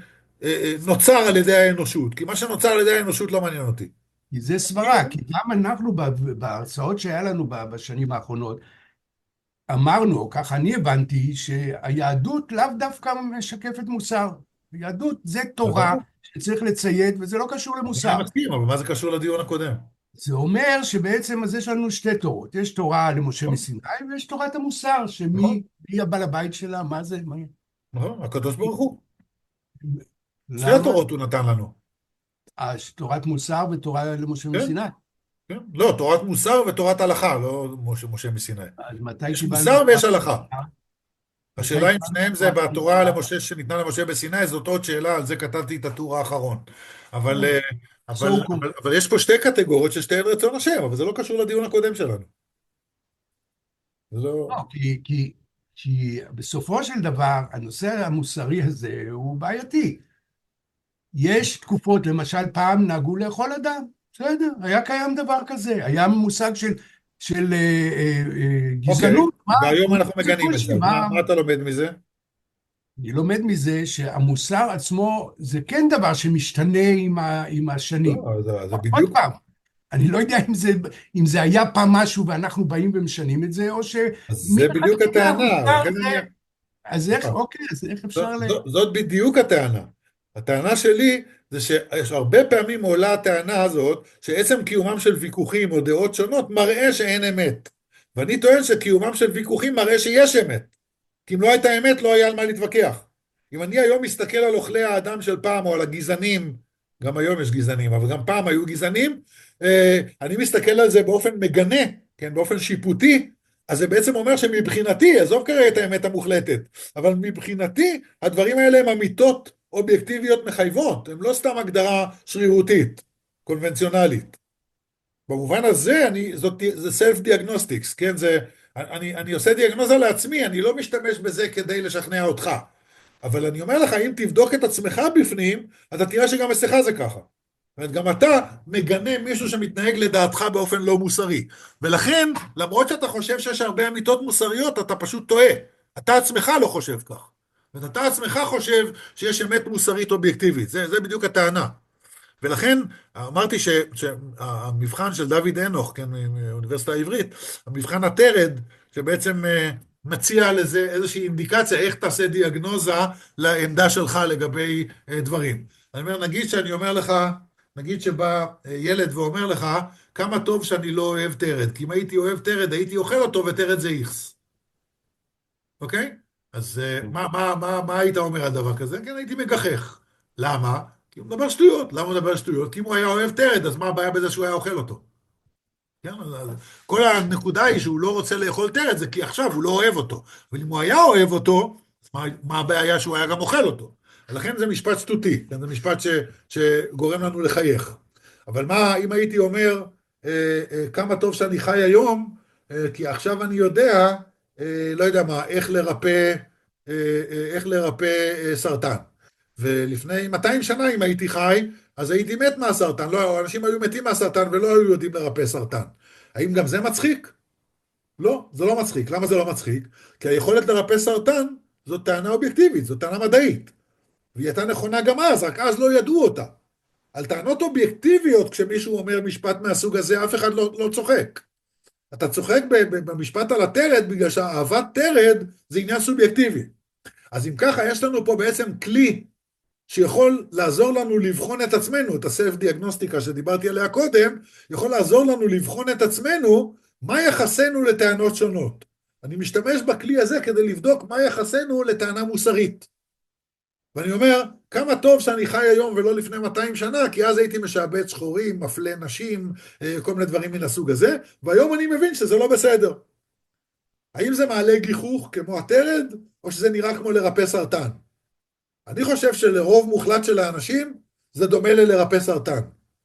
[SPEAKER 1] שנוצר על ידי האנושות, כי מה שנוצר על ידי האנושות לא מעניין אותי.
[SPEAKER 3] כי זה סברה, כי גם אנחנו ב- בהרצאות שהיה לנו ב- בשנים האחרונות, אמרנו, או ככה אני הבנתי, שהיהדות לאו דווקא משקפת מוסר. היהדות זה תורה שצריך לציית, וזה לא קשור למוסר.
[SPEAKER 1] אני מסכים, אבל מה זה קשור לדיון הקודם?
[SPEAKER 3] זה אומר שבעצם אז יש לנו שתי תורות. יש תורה למשה מסיני, ויש תורת המוסר, שמי מי הבעל הבית שלה, מה זה, מה...
[SPEAKER 1] נכון, הקדוש ברוך הוא. שתי
[SPEAKER 3] למה?
[SPEAKER 1] התורות הוא נתן לנו.
[SPEAKER 3] אה, תורת מוסר ותורה למשה
[SPEAKER 1] כן.
[SPEAKER 3] מסיני.
[SPEAKER 1] כן? לא, תורת מוסר ותורת הלכה, לא משה, משה מסיני.
[SPEAKER 3] אז מתי
[SPEAKER 1] יש
[SPEAKER 3] קיבלנו...
[SPEAKER 1] מוסר ויש הלכה. השאלה אם שניהם זה בתורה למשה, שניתנה למשה בסיני, זאת עוד שאלה, על זה כתבתי את הטור האחרון. אבל, אה, אבל, אבל, אבל יש פה שתי קטגוריות ששתיהן רצון השם, אבל זה לא קשור לדיון הקודם שלנו. זה לא...
[SPEAKER 3] לא, כי, כי, כי בסופו של דבר, הנושא המוסרי הזה הוא בעייתי. יש תקופות, למשל פעם נהגו לאכול אדם, בסדר, היה קיים דבר כזה, היה מושג של, של אה, אה, אה, גזענות.
[SPEAKER 1] אוקיי, והיום אנחנו מגנים את זה,
[SPEAKER 3] מה,
[SPEAKER 1] מה, מה אתה לומד מזה?
[SPEAKER 3] אני לומד מזה שהמוסר עצמו זה כן דבר שמשתנה עם, ה, עם השנים.
[SPEAKER 1] לא, זה, זה
[SPEAKER 3] עוד
[SPEAKER 1] בדיוק...
[SPEAKER 3] פעם, אני לא יודע אם זה, אם זה היה פעם משהו ואנחנו באים ומשנים את זה, או ש...
[SPEAKER 1] אז זה בדיוק הטענה, לכן אני...
[SPEAKER 3] אז איך, אוקיי, אז איך אפשר ל...
[SPEAKER 1] זאת, זאת בדיוק הטענה. הטענה שלי זה שיש הרבה פעמים עולה הטענה הזאת, שעצם קיומם של ויכוחים או דעות שונות מראה שאין אמת. ואני טוען שקיומם של ויכוחים מראה שיש אמת. כי אם לא הייתה אמת, לא היה על מה להתווכח. אם אני היום מסתכל על אוכלי האדם של פעם, או על הגזענים, גם היום יש גזענים, אבל גם פעם היו גזענים, אני מסתכל על זה באופן מגנה, כן, באופן שיפוטי, אז זה בעצם אומר שמבחינתי, עזוב כרגע את האמת המוחלטת, אבל מבחינתי, הדברים האלה הם אמיתות אובייקטיביות מחייבות, הם לא סתם הגדרה שרירותית, קונבנציונלית. במובן הזה, אני, זאת, זה self-diagnostics, כן, זה, אני, אני עושה דיאגנוזה לעצמי, אני לא משתמש בזה כדי לשכנע אותך, אבל אני אומר לך, אם תבדוק את עצמך בפנים, אתה תראה שגם אצלך זה ככה. זאת אומרת, גם אתה מגנה מישהו שמתנהג לדעתך באופן לא מוסרי. ולכן, למרות שאתה חושב שיש הרבה אמיתות מוסריות, אתה פשוט טועה. אתה עצמך לא חושב כך. ואתה עצמך חושב שיש אמת מוסרית אובייקטיבית. זה, זה בדיוק הטענה. ולכן, אמרתי ש, שהמבחן של דוד אנוך, כן, מאוניברסיטה העברית, המבחן הטרד, שבעצם מציע לזה איזושהי אינדיקציה, איך תעשה דיאגנוזה לעמדה שלך לגבי דברים. אני אומר, נגיד שאני אומר לך, נגיד שבא ילד ואומר לך, כמה טוב שאני לא אוהב טרד, כי אם הייתי אוהב טרד, הייתי אוכל אותו, וטרד זה איכס. אוקיי? אז מה, מה, מה, מה היית אומר על דבר כזה? כן, הייתי מגחך. למה? כי הוא מדבר שטויות. למה הוא מדבר שטויות? כי אם הוא היה אוהב טרד, אז מה הבעיה בזה שהוא היה אוכל אותו? כן? כל הנקודה היא שהוא לא רוצה לאכול טרד, זה כי עכשיו הוא לא אוהב אותו. אבל אם הוא היה אוהב אותו, אז מה, מה הבעיה שהוא היה גם אוכל אותו? ולכן זה משפט שטותי, זה משפט ש, שגורם לנו לחייך. אבל מה, אם הייתי אומר, אה, אה, כמה טוב שאני חי היום, אה, כי עכשיו אני יודע, אה, לא יודע מה, איך לרפא, אה, אה, איך לרפא אה, סרטן. ולפני מאתיים שנה, אם הייתי חי, אז הייתי מת מהסרטן. לא, אנשים היו מתים מהסרטן ולא היו יודעים לרפא סרטן. האם גם זה מצחיק? לא, זה לא מצחיק. למה זה לא מצחיק? כי היכולת לרפא סרטן זאת טענה אובייקטיבית, זאת טענה מדעית. והיא הייתה נכונה גם אז, רק אז לא ידעו אותה. על טענות אובייקטיביות, כשמישהו אומר משפט מהסוג הזה, אף אחד לא, לא צוחק. אתה צוחק במשפט על הטרד, בגלל שהאהבת טרד זה עניין סובייקטיבי. אז אם ככה, יש לנו פה בעצם כלי שיכול לעזור לנו לבחון את עצמנו, את הסלף-דיאגנוסטיקה שדיברתי עליה קודם, יכול לעזור לנו לבחון את עצמנו, מה יחסנו לטענות שונות. אני משתמש בכלי הזה כדי לבדוק מה יחסנו לטענה מוסרית. ואני אומר, כמה טוב שאני חי היום ולא לפני מאתיים שנה, כי אז הייתי משעבד שחורים, מפלה נשים, כל מיני דברים מן הסוג הזה, והיום אני מבין שזה לא בסדר. האם זה מעלה גיחוך כמו הטרד, או שזה נראה כמו לרפא סרטן? אני חושב שלרוב מוחלט של האנשים, זה דומה ללרפא סרטן,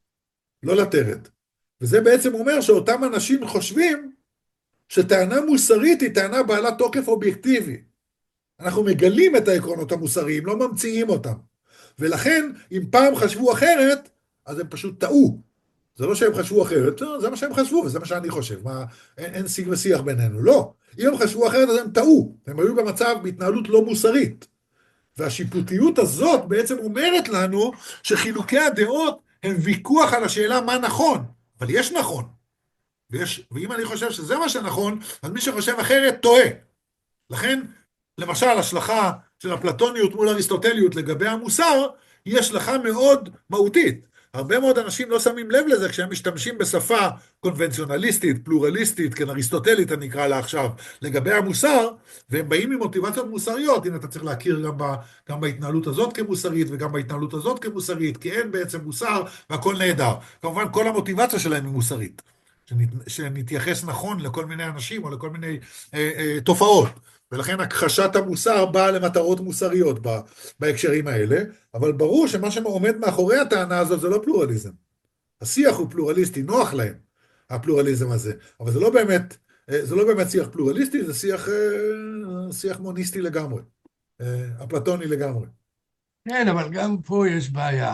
[SPEAKER 1] לא לטרד. וזה בעצם אומר שאותם אנשים חושבים, שטענה מוסרית היא טענה בעלת תוקף אובייקטיבי. אנחנו מגלים את העקרונות המוסריים, לא ממציאים אותם. ולכן, אם פעם חשבו אחרת, אז הם פשוט טעו. זה לא שהם חשבו אחרת, זה מה שהם חשבו, וזה מה שאני חושב. מה, אין, אין שיג ושיח בינינו. לא. אם הם חשבו אחרת, אז הם טעו. הם היו במצב, בהתנהלות לא מוסרית. והשיפוטיות הזאת בעצם אומרת לנו, שחילוקי הדעות הם ויכוח על השאלה מה נכון. אבל יש נכון. ויש, ואם אני חושב שזה מה שנכון, אז מי שחושב אחרת טועה. לכן, למשל, השלכה של אפלטוניות מול אריסטוטליות לגבי המוסר, היא השלכה מאוד מהותית. הרבה מאוד אנשים לא שמים לב לזה כשהם משתמשים בשפה קונבנציונליסטית, פלורליסטית, כן, אריסטוטלית אני אקרא לה עכשיו, לגבי המוסר, והם באים עם מוטיבציות מוסריות, הנה אתה צריך להכיר גם, ב, גם בהתנהלות הזאת כמוסרית, וגם בהתנהלות הזאת כמוסרית, כי אין בעצם מוסר והכל נהדר. כמובן, כל המוטיבציה שלהם היא מוסרית. שנת, שנתייחס נכון לכל מיני אנשים או לכל מיני אה, אה, תופעות. ולכן הכחשת המוסר באה למטרות מוסריות ב, בהקשרים האלה, אבל ברור שמה שעומד מאחורי הטענה הזאת זה לא פלורליזם. השיח הוא פלורליסטי, נוח להם, הפלורליזם הזה, אבל זה לא באמת, אה, זה לא באמת שיח פלורליסטי, זה שיח, אה, שיח מוניסטי לגמרי, אה, אפלטוני לגמרי.
[SPEAKER 3] כן, אבל גם פה יש בעיה.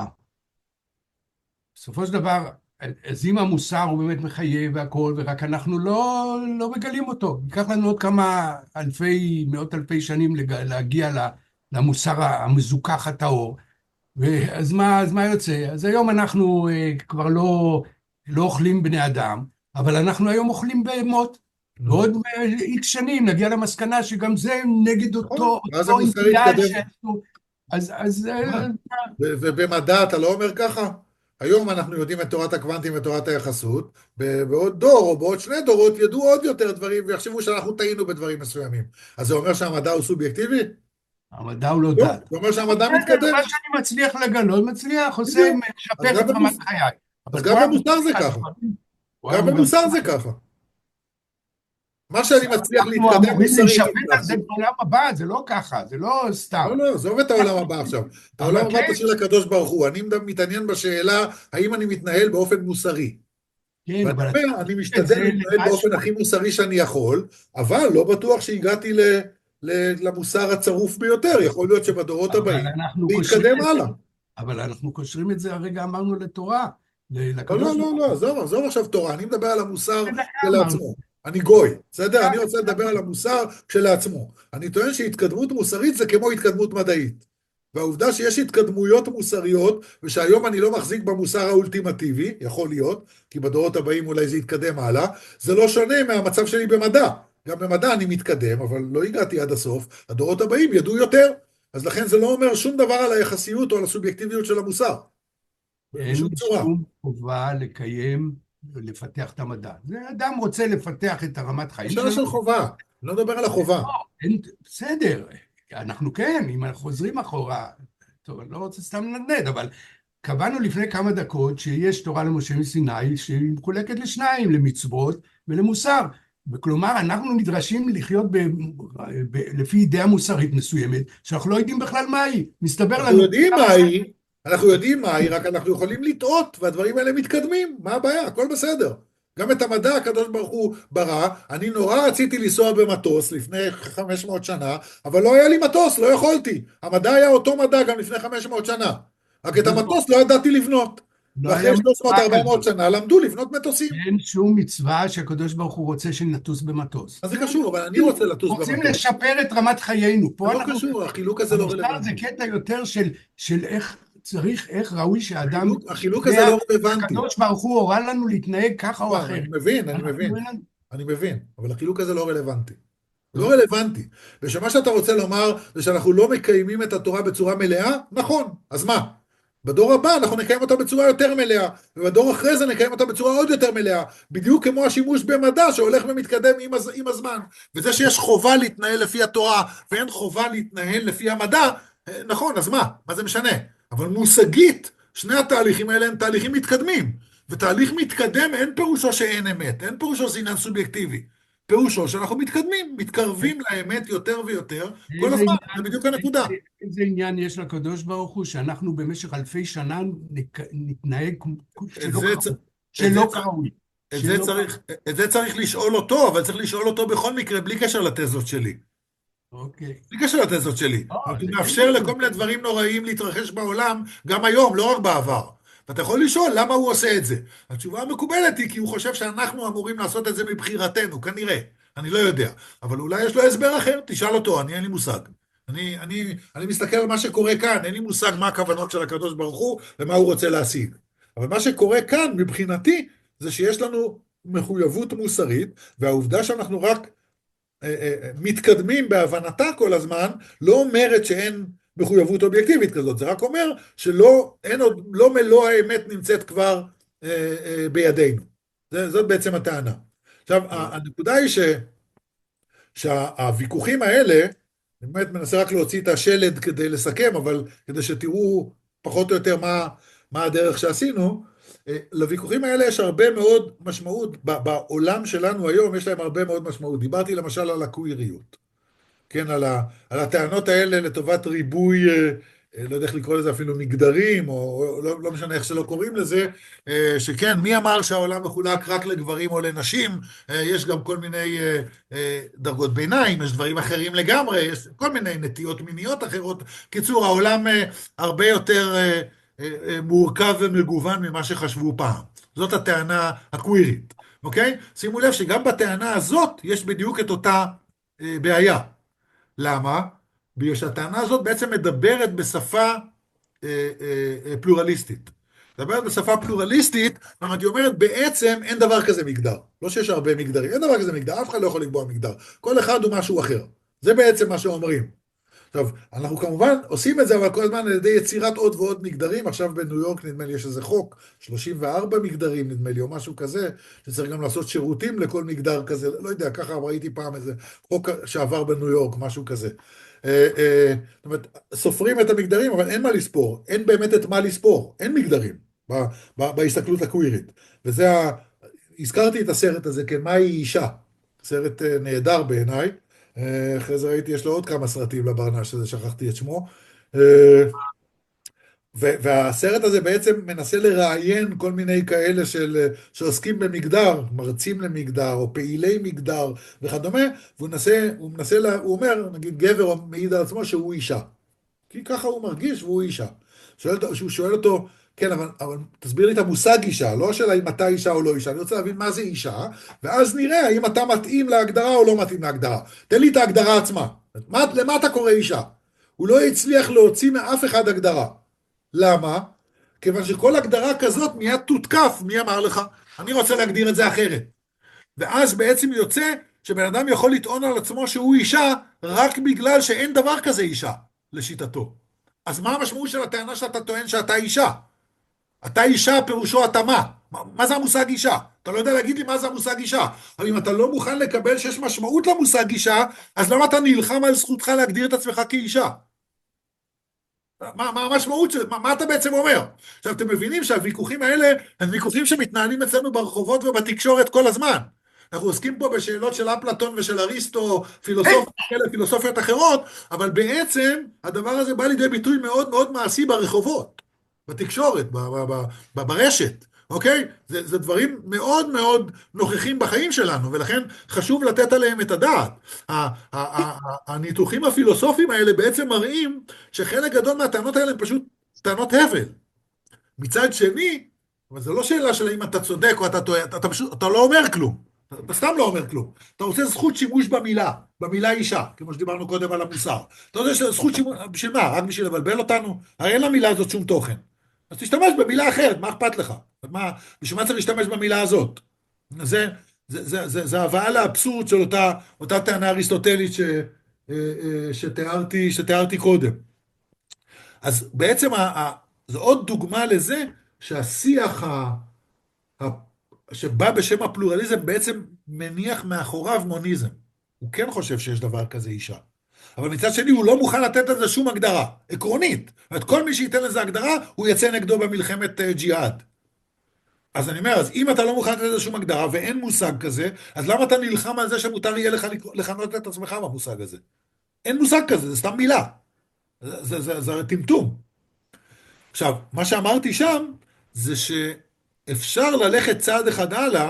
[SPEAKER 3] בסופו של דבר, אז אם המוסר הוא באמת מחייב והכל, ורק אנחנו לא, לא מגלים אותו. ייקח לנו עוד כמה אלפי, מאות אלפי שנים לג- להגיע ל- למוסר המזוכח הטהור. ואז מה, אז מה יוצא? אז היום אנחנו אה, כבר לא, לא אוכלים בני אדם, אבל אנחנו היום אוכלים בהמות. ועוד איקס שנים נגיע למסקנה שגם זה נגד אותו,
[SPEAKER 1] ואז
[SPEAKER 3] אותו
[SPEAKER 1] המוסר
[SPEAKER 3] אידיאל
[SPEAKER 1] יתקדם.
[SPEAKER 3] שעשו. אז, אז אה,
[SPEAKER 1] ו- ובמדע אתה לא אומר ככה? היום אנחנו יודעים את תורת הקוונטים ותורת היחסות, ב- בעוד דור או בעוד שני דורות ידעו עוד יותר דברים ויחשבו שאנחנו טעינו בדברים מסוימים. אז זה אומר שהמדע הוא סובייקטיבי?
[SPEAKER 3] המדע הוא לא
[SPEAKER 1] לא,
[SPEAKER 3] דת.
[SPEAKER 1] זה אומר שהמדע
[SPEAKER 3] בסדר,
[SPEAKER 1] מתקדם.
[SPEAKER 3] מה שאני מצליח לגלות, מצליח, עושה,
[SPEAKER 1] בדיוק. אז
[SPEAKER 3] משפר
[SPEAKER 1] גם
[SPEAKER 3] את רמת
[SPEAKER 1] במוס-
[SPEAKER 3] חיי.
[SPEAKER 1] אז
[SPEAKER 3] אבל
[SPEAKER 1] גם
[SPEAKER 3] פה
[SPEAKER 1] במוסר זה
[SPEAKER 3] אנחנו-
[SPEAKER 1] ככה.
[SPEAKER 3] פה
[SPEAKER 1] גם
[SPEAKER 3] אנחנו
[SPEAKER 1] במוסר זה ככה. מה שאני מצליח
[SPEAKER 3] אנחנו
[SPEAKER 1] להתקדם
[SPEAKER 3] אמורים
[SPEAKER 1] מוסרית,
[SPEAKER 3] להישפט על זה בעולם הבא, זה לא ככה, זה לא סתם.
[SPEAKER 1] לא, לא, עזוב את העולם הבא עכשיו. את העולם
[SPEAKER 3] אבל
[SPEAKER 1] הבא
[SPEAKER 3] כן,
[SPEAKER 1] תשאיר לקדוש ברוך הוא. אני מתעניין בשאלה האם אני מתנהל באופן מוסרי.
[SPEAKER 3] כן,
[SPEAKER 1] ואני
[SPEAKER 3] אבל
[SPEAKER 1] אומר, אני
[SPEAKER 3] את
[SPEAKER 1] משתדל
[SPEAKER 3] זה
[SPEAKER 1] להתנהל
[SPEAKER 3] למשהו.
[SPEAKER 1] באופן הכי מוסרי שאני יכול, אבל לא בטוח שהגעתי ל, ל, למוסר הצרוף ביותר. יכול להיות שבדורות
[SPEAKER 3] אבל
[SPEAKER 1] הבאים
[SPEAKER 3] אנחנו
[SPEAKER 1] זה
[SPEAKER 3] קושרים
[SPEAKER 1] יתקדם
[SPEAKER 3] את זה,
[SPEAKER 1] הלאה.
[SPEAKER 3] אבל אנחנו קושרים את זה, הרגע אמרנו לתורה, ל-
[SPEAKER 1] לא, לא,
[SPEAKER 3] לקדוש
[SPEAKER 1] לא,
[SPEAKER 3] ברוך
[SPEAKER 1] לא, עזוב, עזוב עכשיו תורה, אני מדבר על המוסר
[SPEAKER 3] הוא. דקה אמרנו.
[SPEAKER 1] כשלעצמו. אני גוי, בסדר? אני רוצה לדבר על המוסר כשלעצמו. אני טוען שהתקדמות מוסרית זה כמו התקדמות מדעית. והעובדה שיש התקדמויות מוסריות, ושהיום אני לא מחזיק במוסר האולטימטיבי, יכול להיות, כי בדורות הבאים אולי זה יתקדם הלאה, זה לא שונה מהמצב שלי במדע. גם במדע אני מתקדם, אבל לא הגעתי עד הסוף. הדורות הבאים ידעו יותר. אז לכן זה לא אומר שום דבר על היחסיות או על הסובייקטיביות של המוסר.
[SPEAKER 3] אין
[SPEAKER 1] בשום צורה.
[SPEAKER 3] שום חובה לקיים, לפתח את המדע. זה אדם רוצה לפתח את הרמת חיים
[SPEAKER 1] שאלה
[SPEAKER 3] שלו.
[SPEAKER 1] של חובה, אני לא מדבר על החובה.
[SPEAKER 3] אין, בסדר, אנחנו כן, אם אנחנו חוזרים אחורה, טוב, אני לא רוצה סתם לנדנד, אבל קבענו לפני כמה דקות שיש תורה למשה מסיני שהיא מחולקת לשניים, למצוות ולמוסר. וכלומר, אנחנו נדרשים לחיות ב, ב, לפי אידאה מוסרית מסוימת, שאנחנו לא יודעים בכלל מה היא. מסתבר
[SPEAKER 1] אנחנו
[SPEAKER 3] לנו...
[SPEAKER 1] יודעים מה היא, אנחנו יודעים מה היא, רק אנחנו יכולים לטעות, והדברים האלה מתקדמים. מה הבעיה? הכל בסדר. גם את המדע הקדוש ברוך הוא ברא. אני נורא רציתי לנסוע במטוס לפני חמש מאות שנה, אבל לא היה לי מטוס, לא יכולתי. המדע היה אותו מדע גם לפני חמש מאות שנה. רק את המטוס לא ידעתי לבנות.
[SPEAKER 3] לא
[SPEAKER 1] ואחרי
[SPEAKER 3] היה
[SPEAKER 1] שלוש מאות
[SPEAKER 3] מצווה
[SPEAKER 1] ארבע מאות
[SPEAKER 3] כזאת.
[SPEAKER 1] שנה למדו לבנות מטוסים.
[SPEAKER 3] אין שום מצווה שהקדוש ברוך הוא רוצה שנטוס במטוס.
[SPEAKER 1] אז זה קשור, אבל אני רוצה לטוס
[SPEAKER 3] רוצים
[SPEAKER 1] במטוס.
[SPEAKER 3] לשפר את רמת חיינו.
[SPEAKER 1] זה
[SPEAKER 3] פה
[SPEAKER 1] לא
[SPEAKER 3] אנחנו...
[SPEAKER 1] קשור, החילוק הזה לא
[SPEAKER 3] המוסר זה
[SPEAKER 1] רלוונטי.
[SPEAKER 3] קטע יותר של, של איך צריך, איך ראוי שאדם...
[SPEAKER 1] החילוק, החילוק הזה לא רלוונטי.
[SPEAKER 3] הקדוש ברוך הוא הורה לנו להתנהג ככה או אחרת.
[SPEAKER 1] אני מבין, אני
[SPEAKER 3] אנחנו
[SPEAKER 1] מבין.
[SPEAKER 3] אין לנו-
[SPEAKER 1] אני מבין, אבל החילוק הזה לא רלוונטי. לא רלוונטי. ושמה שאתה רוצה לומר זה שאנחנו לא מקיימים את התורה בצורה מלאה, נכון, אז מה? בדור הבא אנחנו נקיים אותה בצורה יותר מלאה, ובדור אחרי זה נקיים אותה בצורה עוד יותר מלאה, בדיוק כמו השימוש במדע שהולך ומתקדם עם, הז... עם הזמן. וזה שיש חובה להתנהל לפי התורה, ואין חובה להתנהל לפי המדע, נכון, אז מה? מה זה משנה? אבל מושגית, שני התהליכים האלה הם תהליכים מתקדמים. ותהליך מתקדם אין פירושו שאין אמת, אין פירושו זה עניין סובייקטיבי. פירושו שאנחנו מתקדמים, מתקרבים לאמת יותר ויותר, כל
[SPEAKER 3] איזה
[SPEAKER 1] הזמן,
[SPEAKER 3] עניין-
[SPEAKER 1] זה בדיוק הנקודה.
[SPEAKER 3] איזה- איזה עניין יש לקדוש ברוך הוא שאנחנו במשך אלפי שנה נק- נתנהג כמו- שלא
[SPEAKER 1] זה
[SPEAKER 3] כראוי.
[SPEAKER 1] צ-
[SPEAKER 3] שלא
[SPEAKER 1] זה צ-
[SPEAKER 3] כראוי.
[SPEAKER 1] את זה
[SPEAKER 3] שלא
[SPEAKER 1] צריך, את זה צריך לשאול אותו, אבל צריך לשאול אותו בכל מקרה, בלי קשר לתזות שלי.
[SPEAKER 3] אוקיי.
[SPEAKER 1] בלי קשר לתזות שלי.
[SPEAKER 3] לא,
[SPEAKER 1] אבל
[SPEAKER 3] זה
[SPEAKER 1] הוא
[SPEAKER 3] כן
[SPEAKER 1] מאפשר
[SPEAKER 3] נכון.
[SPEAKER 1] לכל מיני דברים נוראים להתרחש בעולם, גם היום, לא רק בעבר. ואתה יכול לשאול למה הוא עושה את זה. התשובה המקובלת היא כי הוא חושב שאנחנו אמורים לעשות את זה מבחירתנו, כנראה. אני לא יודע. אבל אולי יש לו הסבר אחר, תשאל אותו, אני אין לי מושג. אני, אני, אני מסתכל על מה שקורה כאן, אין לי מושג מה הכוונות של הקדוש ברוך הוא ומה הוא רוצה להשיג. אבל מה שקורה כאן, מבחינתי, זה שיש לנו מחויבות מוסרית, והעובדה שאנחנו רק אה, אה, מתקדמים בהבנתה כל הזמן, לא אומרת שאין מחויבות אובייקטיבית כזאת, זה רק אומר שלא, אין עוד, לא מלוא האמת נמצאת כבר אה, אה, בידינו. זה, זאת בעצם הטענה. עכשיו, הנקודה היא ש, שהוויכוחים האלה, אני באמת מנסה רק להוציא את השלד כדי לסכם, אבל כדי שתראו פחות או יותר מה, מה הדרך שעשינו, אה, לוויכוחים האלה יש הרבה מאוד משמעות, ב- בעולם שלנו היום יש להם הרבה מאוד משמעות. דיברתי למשל על הקוויריות. כן, על ה, על הטענות האלה לטובת ריבוי, אה, אה, לא יודע איך לקרוא לזה אפילו מגדרים, או, או לא, לא משנה איך שלא קוראים לזה, אה, שכן, מי אמר שהעולם מחולק רק לגברים או לנשים? אה, יש גם כל מיני אה, אה, דרגות ביניים, יש דברים אחרים לגמרי, יש כל מיני נטיות מיניות אחרות. קיצור, העולם אה, הרבה יותר אה, אה, אה, מורכב ומגוון ממה שחשבו פעם. זאת הטענה הקווירית, אוקיי? שימו לב שגם בטענה הזאת יש בדיוק את אותה אה, בעיה. למה? בגלל שהטענה הזאת בעצם מדברת בשפה אה, אה, אה, פלורליסטית. מדברת בשפה פלורליסטית, זאת אומרת, היא אומרת בעצם אין דבר כזה מגדר. לא שיש הרבה מגדרים, אין דבר כזה מגדר, אף אחד לא יכול לקבוע מגדר. כל אחד הוא משהו אחר. זה בעצם מה שאומרים. עכשיו, אנחנו כמובן עושים את זה, אבל כל הזמן על ידי יצירת עוד ועוד מגדרים. עכשיו בניו יורק נדמה לי יש איזה חוק, שלושים וארבע מגדרים נדמה לי, או משהו כזה, שצריך גם לעשות שירותים לכל מגדר כזה, לא יודע, ככה ראיתי פעם איזה חוק שעבר בניו יורק, משהו כזה. אה, אה, זאת אומרת, סופרים את המגדרים, אבל אין מה לספור, אין באמת את מה לספור, אין מגדרים ב- ב- בהסתכלות הקווירית. וזה, ה... הזכרתי את הסרט הזה, כן, מהי אישה? סרט אה, נהדר בעיניי. אה, אחרי זה ראיתי, יש לו עוד כמה סרטים לברנש הזה, שכחתי את שמו. אה, ו- והסרט הזה בעצם מנסה לראיין כל מיני כאלה של, שעוסקים במגדר, מרצים למגדר, או פעילי מגדר וכדומה, והוא מנסה, הוא מנסה, לה, הוא אומר, נגיד גבר מעיד על עצמו שהוא אישה. כי ככה הוא מרגיש והוא אישה. שואל, שהוא שואל אותו, כן, אבל, אבל תסביר לי את המושג אישה, לא השאלה אם אתה אישה או לא אישה, אני רוצה להבין מה זה אישה, ואז נראה האם אתה מתאים להגדרה או לא מתאים להגדרה. תן לי את ההגדרה עצמה. מה, למה אתה קורא אישה? הוא לא הצליח להוציא מאף אחד הגדרה. למה? כיוון שכל הגדרה כזאת מיד תותקף, מי אמר לך? אני רוצה להגדיר את זה אחרת. ואז בעצם יוצא שבן אדם יכול לטעון על עצמו שהוא אישה, רק בגלל שאין דבר כזה אישה, לשיטתו. אז מה המשמעות של הטענה שאתה טוען שאתה אישה? אתה אישה פירושו אתה מה? מה, מה זה המושג אישה? אתה לא יודע להגיד לי מה זה המושג אישה. אבל אם אתה לא מוכן לקבל שיש משמעות למושג אישה, אז למה אתה נלחם על זכותך להגדיר את עצמך כאישה? מה, מה המשמעות של, מה, מה אתה בעצם אומר? עכשיו, אתם מבינים שהוויכוחים האלה הם ויכוחים שמתנהלים אצלנו ברחובות ובתקשורת כל הזמן. אנחנו עוסקים פה בשאלות של אפלטון ושל אריסטו, פילוסופיות כאלה, פילוסופיות אחרות, אבל בעצם הדבר הזה בא לידי ביטוי מאוד מאוד מעשי ברחובות, בתקשורת, ב, ב, ב, ב, ברשת, אוקיי? זה, זה דברים מאוד מאוד נוכחים בחיים שלנו, ולכן חשוב לתת עליהם את הדעת. ה- ה- ה- ה- הניתוחים הפילוסופיים האלה בעצם מראים שחלק גדול מהטענות האלה הן פשוט טענות הבל. מצד שני, אבל זו לא שאלה של האם אתה צודק או אתה טועה, אתה, אתה פשוט, אתה לא אומר כלום. אתה סתם לא אומר כלום. אתה רוצה זכות שימוש במילה, במילה אישה, כמו שדיברנו קודם על המוסר. אתה רוצה זכות שימוש, בשביל מה? רק בשביל לבלבל אותנו? הרי אין למילה הזאת שום תוכן. אז תשתמש במילה אחרת, מה אכפת לך? מה, בשביל מה צריך להשתמש במילה הזאת? זה, זה, זה, זה, זה הבאה לאבסורד של אותה, אותה טענה אריסטוטלית ש, אה, אה, שתיארתי, שתיארתי קודם. אז בעצם ה, ה, זו עוד דוגמה לזה שהשיח ה, ה, שבא בשם הפלורליזם בעצם מניח מאחוריו מוניזם. הוא כן חושב שיש דבר כזה אישה. אבל מצד שני הוא לא מוכן לתת לזה שום הגדרה, עקרונית. את כל מי שייתן לזה הגדרה, הוא יצא נגדו במלחמת אה, ג'יהאד. אז אני אומר, אז אם אתה לא מוכן לתת לזה שום הגדרה ואין מושג כזה, אז למה אתה נלחם על זה שמותר יהיה לך לכנות את עצמך במושג הזה? אין מושג כזה, זה סתם מילה. זה, זה, זה, זה טמטום. עכשיו, מה שאמרתי שם, זה שאפשר ללכת צעד אחד הלאה,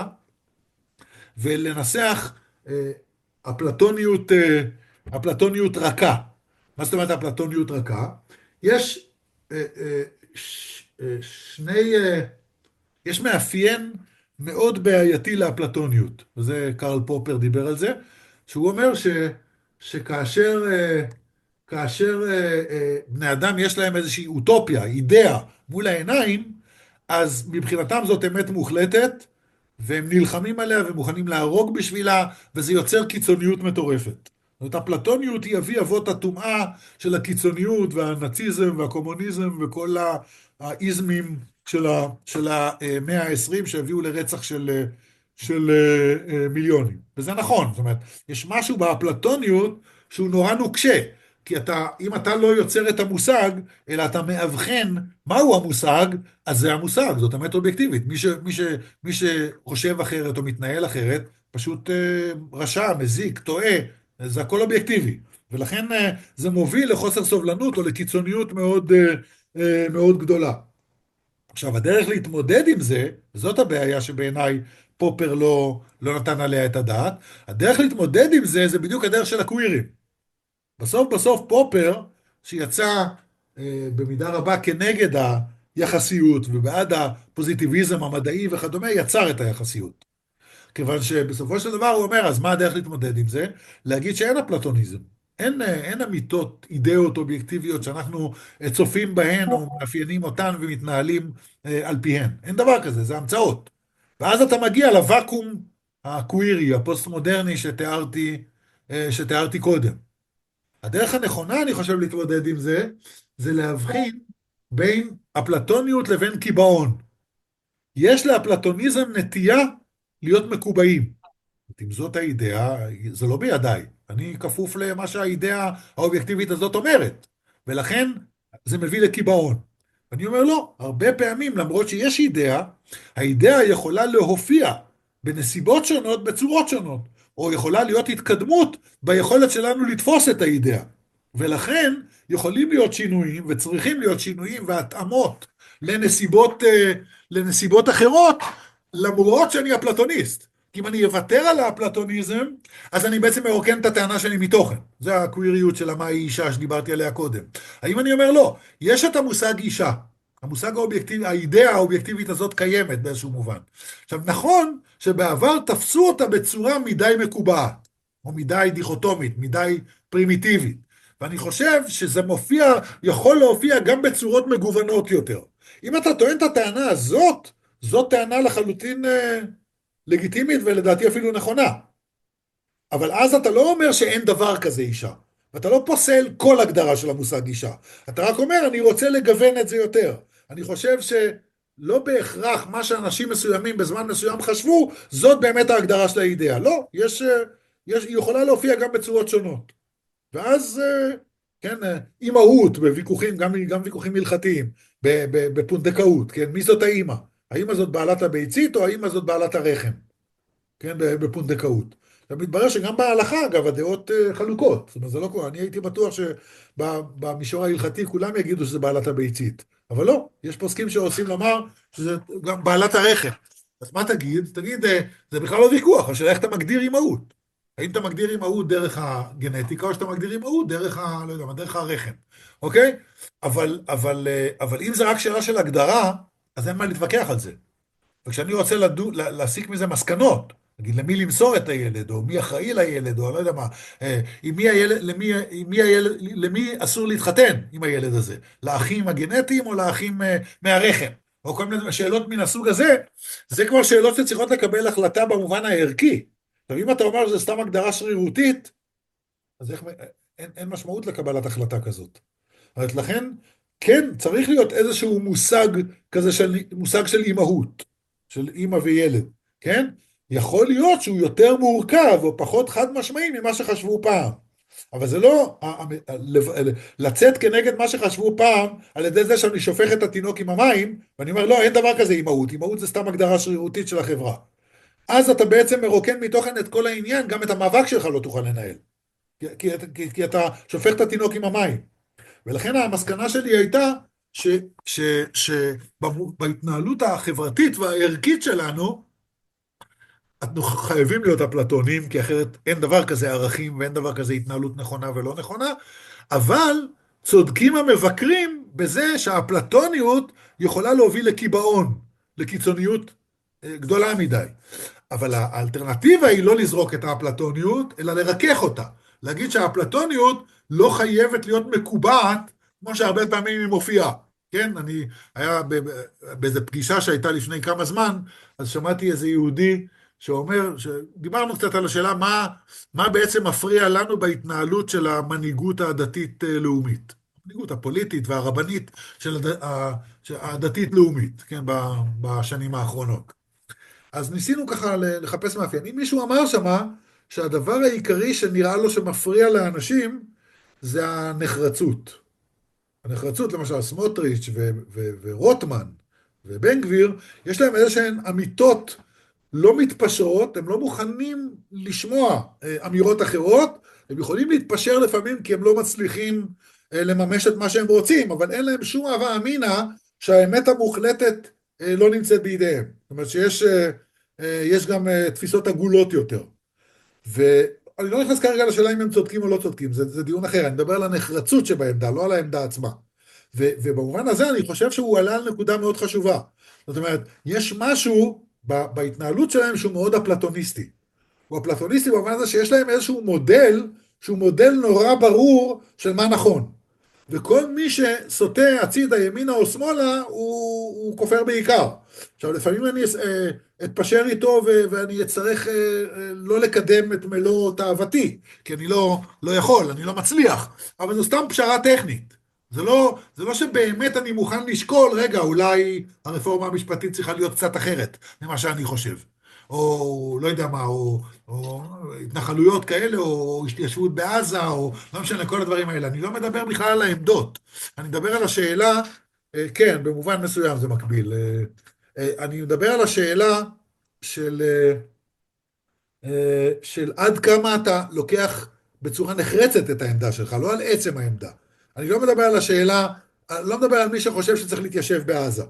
[SPEAKER 1] ולנסח אה, אפלטוניות, אה, אפלטוניות רכה. מה זאת אומרת אפלטוניות רכה? יש אה, אה, ש, אה, שני... אה, יש מאפיין מאוד בעייתי לאפלטוניות, וזה קרל פופר דיבר על זה, שהוא אומר ש, שכאשר אה, כאשר אה, אה, בני אדם יש להם איזושהי אוטופיה, אידאה מול העיניים, אז מבחינתם זאת אמת מוחלטת, והם נלחמים עליה ומוכנים להרוג בשבילה, וזה יוצר קיצוניות מטורפת. זאת אפלטוניות היא אבי אבות הטומאה של הקיצוניות והנאציזם והקומוניזם וכל האיזמים של, ה, של המאה ה-עשרים שהביאו לרצח של, של מיליונים. וזה נכון, זאת אומרת, יש משהו באפלטוניות שהוא נורא נוקשה, כי אתה, אם אתה לא יוצר את המושג, אלא אתה מאבחן מהו המושג, אז זה המושג, זאת אמת אובייקטיבית. מי, ש, מי, ש, מי שחושב אחרת או מתנהל אחרת, פשוט אה, רשע, מזיק, טועה, זה הכל אובייקטיבי. ולכן אה, זה מוביל לחוסר סובלנות או לקיצוניות מאוד, אה, אה, מאוד גדולה. עכשיו, הדרך להתמודד עם זה, זאת הבעיה שבעיניי פופר לא, לא נתן עליה את הדעת, הדרך להתמודד עם זה, זה בדיוק הדרך של הקווירים. בסוף בסוף פופר, שיצא אה, במידה רבה כנגד היחסיות ובעד הפוזיטיביזם המדעי וכדומה, יצר את היחסיות. כיוון שבסופו של דבר הוא אומר, אז מה הדרך להתמודד עם זה? להגיד שאין אפלטוניזם. אין, אין אמיתות, אידאות אובייקטיביות שאנחנו צופים בהן או מאפיינים אותן ומתנהלים אה, על פיהן. אין דבר כזה, זה המצאות. ואז אתה מגיע לוואקום הקווירי, הפוסט-מודרני שתיארתי, אה, שתיארתי קודם. הדרך הנכונה, אני חושב, להתמודד עם זה, זה להבחין בין אפלטוניות לבין קיבעון. יש לאפלטוניזם נטייה להיות מקובעים. אם זאת האידאה, זה לא בידיי. אני כפוף למה שהאידאה האובייקטיבית הזאת אומרת. ולכן זה מביא לקיבעון. אני אומר לא, הרבה פעמים, למרות שיש אידאה, האידאה יכולה להופיע בנסיבות שונות, בצורות שונות, או יכולה להיות התקדמות ביכולת שלנו לתפוס את האידאה. ולכן יכולים להיות שינויים, וצריכים להיות שינויים והתאמות לנסיבות, לנסיבות אחרות, למרות שאני אפלטוניסט. כי אם אני אוותר על האפלטוניזם, אז אני בעצם מרוקן את הטענה שלי מתוכן. זה הקוויריות של מה היא אישה שדיברתי עליה קודם. האם אני אומר לא, יש את המושג אישה. המושג האובייקטיבי, האידאה האובייקטיבית הזאת קיימת באיזשהו מובן. עכשיו, נכון שבעבר תפסו אותה בצורה מדי מקובעת, או מדי דיכוטומית, מדי פרימיטיבית. ואני חושב שזה מופיע, יכול להופיע גם בצורות מגוונות יותר. אם אתה טוען את הטענה הזאת, זאת טענה לחלוטין אה, לגיטימית ולדעתי אפילו נכונה. אבל אז אתה לא אומר שאין דבר כזה אישה. ואתה לא פוסל כל הגדרה של המושג אישה. אתה רק אומר, אני רוצה לגוון את זה יותר. אני חושב שלא בהכרח מה שאנשים מסוימים בזמן מסוים חשבו, זאת באמת ההגדרה של האידאה. לא, יש, יש, היא יכולה להופיע גם בצורות שונות. ואז, כן, אימהות בוויכוחים, גם, גם ויכוחים הלכתיים, בפונדקאות, כן, מי זאת האימא? האימא זאת בעלת הביצית או האימא זאת בעלת הרחם? כן, בפונדקאות. מתברר שגם בהלכה, אגב, הדעות חלוקות. זאת אומרת, זה לא קורה. אני הייתי בטוח שבמישור ההלכתי כולם יגידו שזה בעלת הביצית. אבל לא, יש פוסקים שרוצים לומר שזה גם בעלת הרחם. אז מה תגיד? תגיד, זה בכלל לא ויכוח, השאלה איך אתה מגדיר אימהות. האם אתה מגדיר אימהות דרך הגנטיקה, או שאתה מגדיר אימהות דרך ה... לא יודע, דרך הרחם. אוקיי? אבל, אבל, אבל אם זה רק שאלה של הגדרה, אז אין מה להתווכח על זה. וכשאני רוצה לדו, להסיק מזה מסקנות, נגיד למי למסור את הילד, או מי אחראי לילד, או לא יודע מה, עם מי הילד, למי, עם מי הילד, למי אסור להתחתן עם הילד הזה, לאחים הגנטיים או לאחים מהרחם, או כל מיני שאלות מן הסוג הזה, זה כבר שאלות שצריכות לקבל החלטה במובן הערכי. עכשיו, אם אתה אומר שזה סתם הגדרה שרירותית, אז איך, אין, אין משמעות לקבלת החלטה כזאת. אבל לכן, כן, צריך להיות איזשהו מושג כזה של, מושג של אימהות, של אימא וילד, כן? יכול להיות שהוא יותר מורכב או פחות חד משמעי ממה שחשבו פעם. אבל זה לא לצאת כנגד מה שחשבו פעם על ידי זה שאני שופך את התינוק עם המים, ואני אומר, לא, אין דבר כזה אימהות. אימהות זה סתם הגדרה שרירותית של החברה. אז אתה בעצם מרוקן מתוכן את כל העניין, גם את המאבק שלך לא תוכל לנהל. כי, כי, כי, כי אתה שופך את התינוק עם המים. ולכן המסקנה שלי הייתה שבהתנהלות החברתית והערכית שלנו, אנחנו חייבים להיות אפלטונים, כי אחרת אין דבר כזה ערכים ואין דבר כזה התנהלות נכונה ולא נכונה, אבל צודקים המבקרים בזה שהאפלטוניות יכולה להוביל לקיבעון, לקיצוניות גדולה מדי. אבל האלטרנטיבה היא לא לזרוק את האפלטוניות, אלא לרכך אותה. להגיד שהאפלטוניות לא חייבת להיות מקובעת, כמו שהרבה פעמים היא מופיעה. כן, אני, היה באיזו פגישה שהייתה לפני כמה זמן, אז שמעתי איזה יהודי שאומר, שדיברנו קצת על השאלה, מה, מה בעצם מפריע לנו בהתנהלות של המנהיגות הדתית-לאומית. המנהיגות הפוליטית והרבנית של הדתית-לאומית, כן, בשנים האחרונות. אז ניסינו ככה לחפש מאפיינים. מישהו אמר שמה, שהדבר העיקרי שנראה לו שמפריע לאנשים, זה הנחרצות. הנחרצות, למשל, סמוטריץ' ו- ו- ורוטמן ובן גביר, יש להם איזה שהן אמיתות לא מתפשרות, הם לא מוכנים לשמוע אה, אמירות אחרות, הם יכולים להתפשר לפעמים כי הם לא מצליחים אה, לממש את מה שהם רוצים, אבל אין להם שום הווה אמינה שהאמת המוחלטת אה, לא נמצאת בידיהם. זאת אומרת שיש אה, אה, יש גם אה, תפיסות עגולות יותר. ואני לא נכנס כרגע לשאלה אם הם צודקים או לא צודקים, זה, זה דיון אחר, אני מדבר על הנחרצות שבעמדה, לא על העמדה עצמה. ו, ובמובן הזה אני חושב שהוא עלה על נקודה מאוד חשובה. זאת אומרת, יש משהו ב, בהתנהלות שלהם שהוא מאוד אפלטוניסטי. הוא אפלטוניסטי במובן הזה שיש להם איזשהו מודל, שהוא מודל נורא ברור של מה נכון. וכל מי שסוטה הצידה ימינה או שמאלה, הוא, הוא כופר בעיקר. עכשיו, לפעמים אני אה, אתפשר איתו ו- ואני אצטרך אה, אה, לא לקדם את מלוא תאוותי, כי אני לא, לא יכול, אני לא מצליח, אבל זו סתם פשרה טכנית. זה לא, זה לא שבאמת אני מוכן לשקול, רגע, אולי הרפורמה המשפטית צריכה להיות קצת אחרת ממה שאני חושב. או לא יודע מה, או, או התנחלויות כאלה, או התיישבות בעזה, או לא משנה, כל הדברים האלה. אני לא מדבר בכלל על העמדות. אני מדבר על השאלה, אה, כן, במובן מסוים זה מקביל. אה, אה, אני מדבר על השאלה של, אה, אה, של עד כמה אתה לוקח בצורה נחרצת את העמדה שלך, לא על עצם העמדה. אני לא מדבר על השאלה, אני לא מדבר על מי שחושב שצריך להתיישב בעזה.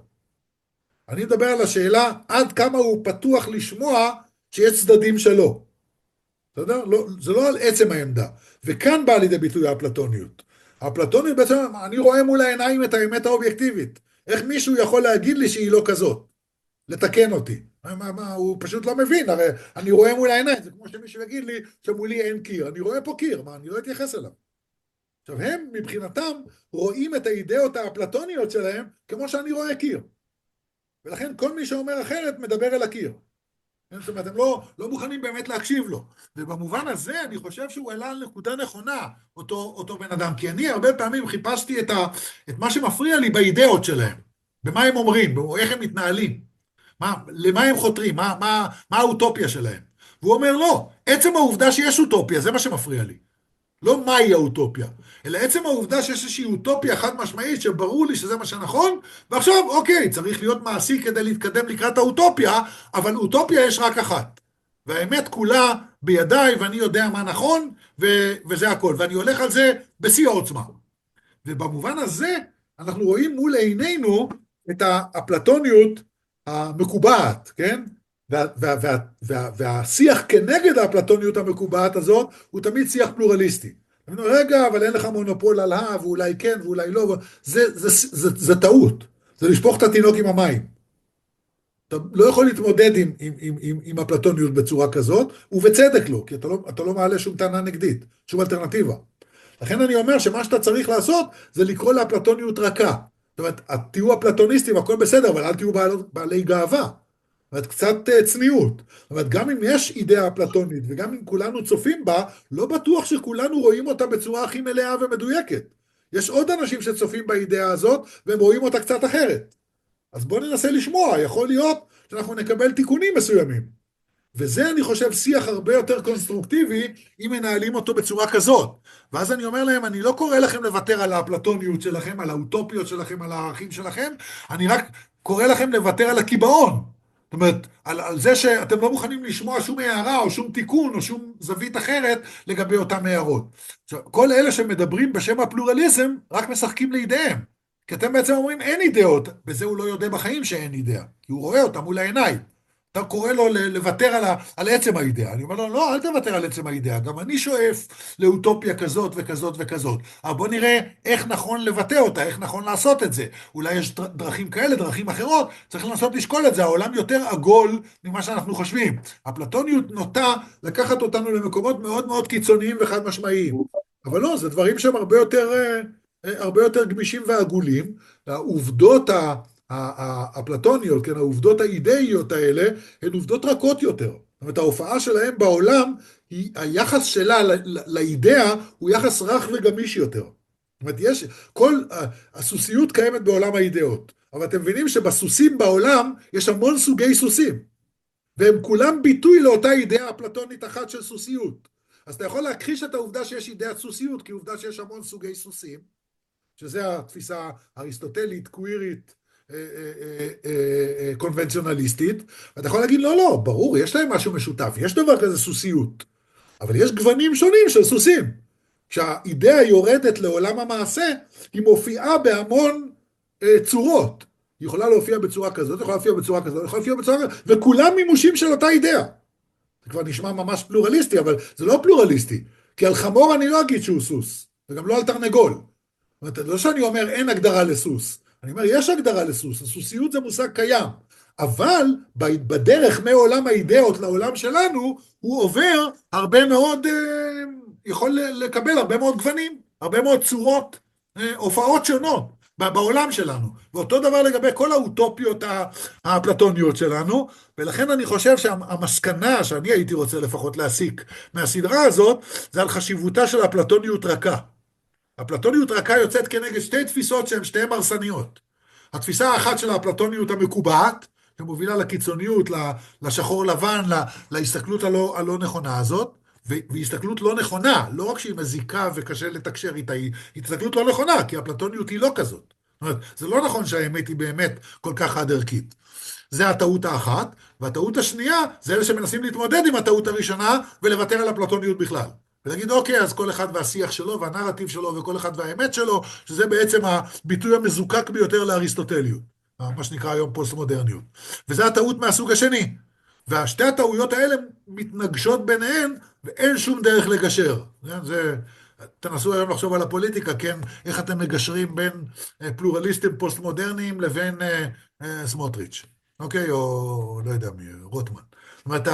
[SPEAKER 1] אני מדבר על השאלה עד כמה הוא פתוח לשמוע שיש צדדים שלו. בסדר? לא, זה לא על עצם העמדה. וכאן בא לידי ביטוי האפלטוניות. האפלטוניות בעצם, אני רואה מול העיניים את האמת האובייקטיבית. איך מישהו יכול להגיד לי שהיא לא כזאת? לתקן אותי. מה, מה, הוא פשוט לא מבין, הרי אני רואה מול העיניים, זה כמו שמישהו יגיד לי שמולי אין קיר. אני רואה פה קיר, מה, אני לא אתייחס אליו. עכשיו, הם מבחינתם רואים את האידאות האפלטוניות שלהם כמו שאני רואה קיר. ולכן כל מי שאומר אחרת מדבר אל הקיר. זאת אומרת, הם לא, לא מוכנים באמת להקשיב לו. ובמובן הזה אני חושב שהוא העלה על נקודה נכונה, אותו, אותו בן אדם. כי אני הרבה פעמים חיפשתי את, ה, את מה שמפריע לי באידאות שלהם. במה הם אומרים, איך הם מתנהלים. מה, למה הם חותרים, מה, מה, מה האוטופיה שלהם. והוא אומר, לא, עצם העובדה שיש אוטופיה, זה מה שמפריע לי. לא מהי האוטופיה, אלא עצם העובדה שיש איזושהי אוטופיה חד משמעית שברור לי שזה מה שנכון, ועכשיו אוקיי, צריך להיות מעשי כדי להתקדם לקראת האוטופיה, אבל אוטופיה יש רק אחת, והאמת כולה בידיי ואני יודע מה נכון, ו- וזה הכל, ואני הולך על זה בשיא העוצמה. ובמובן הזה אנחנו רואים מול עינינו את האפלטוניות המקובעת, כן? וה, וה, וה, וה, והשיח כנגד האפלטוניות המקובעת הזאת הוא תמיד שיח פלורליסטי. רגע, אבל אין לך מונופול על ה, ואולי כן ואולי לא, זה, זה, זה, זה, זה טעות, זה לשפוך את התינוק עם המים. אתה לא יכול להתמודד עם, עם, עם, עם, עם אפלטוניות בצורה כזאת, ובצדק לא, כי אתה לא, אתה לא מעלה שום טענה נגדית, שום אלטרנטיבה. לכן אני אומר שמה שאתה צריך לעשות זה לקרוא לאפלטוניות רכה. זאת אומרת, תהיו אפלטוניסטים, הכל בסדר, אבל אל תהיו בעלי, בעלי גאווה. זאת אומרת, קצת צניעות. זאת אומרת, גם אם יש אידאה אפלטונית, וגם אם כולנו צופים בה, לא בטוח שכולנו רואים אותה בצורה הכי מלאה ומדויקת. יש עוד אנשים שצופים באידאה הזאת, והם רואים אותה קצת אחרת. אז בואו ננסה לשמוע, יכול להיות שאנחנו נקבל תיקונים מסוימים. וזה אני חושב שיח הרבה יותר קונסטרוקטיבי אם מנהלים אותו בצורה כזאת. ואז אני אומר להם, אני לא קורא לכם לוותר על האפלטוניות שלכם, על האוטופיות שלכם, על הערכים שלכם, אני רק קורא לכם לוותר על הקיבעון. זאת אומרת, על, על זה שאתם לא מוכנים לשמוע שום הערה או שום תיקון או שום זווית אחרת לגבי אותם הערות. עכשיו, כל אלה שמדברים בשם הפלורליזם רק משחקים לידיהם. כי אתם בעצם אומרים אין אידאות, בזה הוא לא יודע בחיים שאין אידאה, כי הוא רואה אותם מול העיניים. אתה קורא לו לוותר על, ה, על עצם האידאה. אני אומר לו, לא, אל תוותר על עצם האידאה. גם אני שואף לאוטופיה כזאת וכזאת וכזאת. אבל בוא נראה איך נכון לבטא אותה, איך נכון לעשות את זה. אולי יש דרכים כאלה, דרכים אחרות, צריך לנסות לשקול את זה. העולם יותר עגול ממה שאנחנו חושבים. אפלטוניות נוטה לקחת אותנו למקומות מאוד מאוד קיצוניים וחד משמעיים. אבל לא, זה דברים שהם הרבה יותר, הרבה יותר גמישים ועגולים. העובדות ה... האפלטוניות, כן, העובדות האידאיות האלה, הן עובדות רכות יותר. זאת אומרת, ההופעה שלהם בעולם, היא, היחס שלה לאידאה, הוא יחס רך וגמיש יותר. זאת אומרת, יש, כל, הסוסיות קיימת בעולם האידאות, אבל אתם מבינים שבסוסים בעולם, יש המון סוגי סוסים, והם כולם ביטוי לאותה אידאה אפלטונית אחת של סוסיות.
[SPEAKER 4] אז אתה יכול להכחיש את העובדה שיש אידיאת סוסיות, כי עובדה שיש המון סוגי סוסים, שזה התפיסה האריסטוטלית, קווירית, קונבנציונליסטית, ואתה יכול להגיד, לא, לא, ברור, יש להם משהו משותף, יש דבר כזה סוסיות, אבל יש גוונים שונים של סוסים. כשהאידאה יורדת לעולם המעשה, היא מופיעה בהמון צורות. היא יכולה להופיע בצורה כזאת, יכולה להופיע בצורה כזאת, יכולה להופיע בצורה כזאת, וכולם מימושים של אותה אידאה. זה כבר נשמע ממש פלורליסטי, אבל זה לא פלורליסטי, כי על חמור אני לא אגיד שהוא סוס, וגם לא על תרנגול. זאת אומרת, לא שאני אומר אין הגדרה לסוס, אני אומר יש הגדרה לסוס, הסוסיות זה מושג קיים, אבל בדרך מעולם האידאות לעולם שלנו, הוא עובר הרבה מאוד, יכול לקבל הרבה מאוד גוונים, הרבה מאוד צורות, הופעות שונות. בעולם שלנו, ואותו דבר לגבי כל האוטופיות האפלטוניות שלנו, ולכן אני חושב שהמסקנה שאני הייתי רוצה לפחות להסיק מהסדרה הזאת, זה על חשיבותה של האפלטוניות רכה. האפלטוניות רכה יוצאת כנגד שתי תפיסות שהן שתיהן הרסניות. התפיסה האחת של האפלטוניות המקובעת, שמובילה לקיצוניות, לשחור לבן, להסתכלות הלא, הלא נכונה הזאת, והסתכלות לא נכונה, לא רק שהיא מזיקה וקשה לתקשר איתה, היא הסתכלות לא נכונה, כי הפלטוניות היא לא כזאת. זאת אומרת, זה לא נכון שהאמת היא באמת כל כך חד ערכית. זה הטעות האחת, והטעות השנייה זה אלה שמנסים להתמודד עם הטעות הראשונה, ולוותר על הפלטוניות בכלל. ולהגיד, אוקיי, אז כל אחד והשיח שלו, והנרטיב שלו, וכל אחד והאמת שלו, שזה בעצם הביטוי המזוקק ביותר לאריסטוטליות, מה שנקרא היום פוסט-מודרניות. וזה הטעות מהסוג השני. והשתי הטעויות האלה מתנגשות ביניהן, ואין שום דרך לגשר. זה, תנסו היום לחשוב על הפוליטיקה, כן, איך אתם מגשרים בין פלורליסטים פוסט-מודרניים לבין אה, אה, סמוטריץ', אוקיי, או לא יודע מי, רוטמן. זאת אומרת,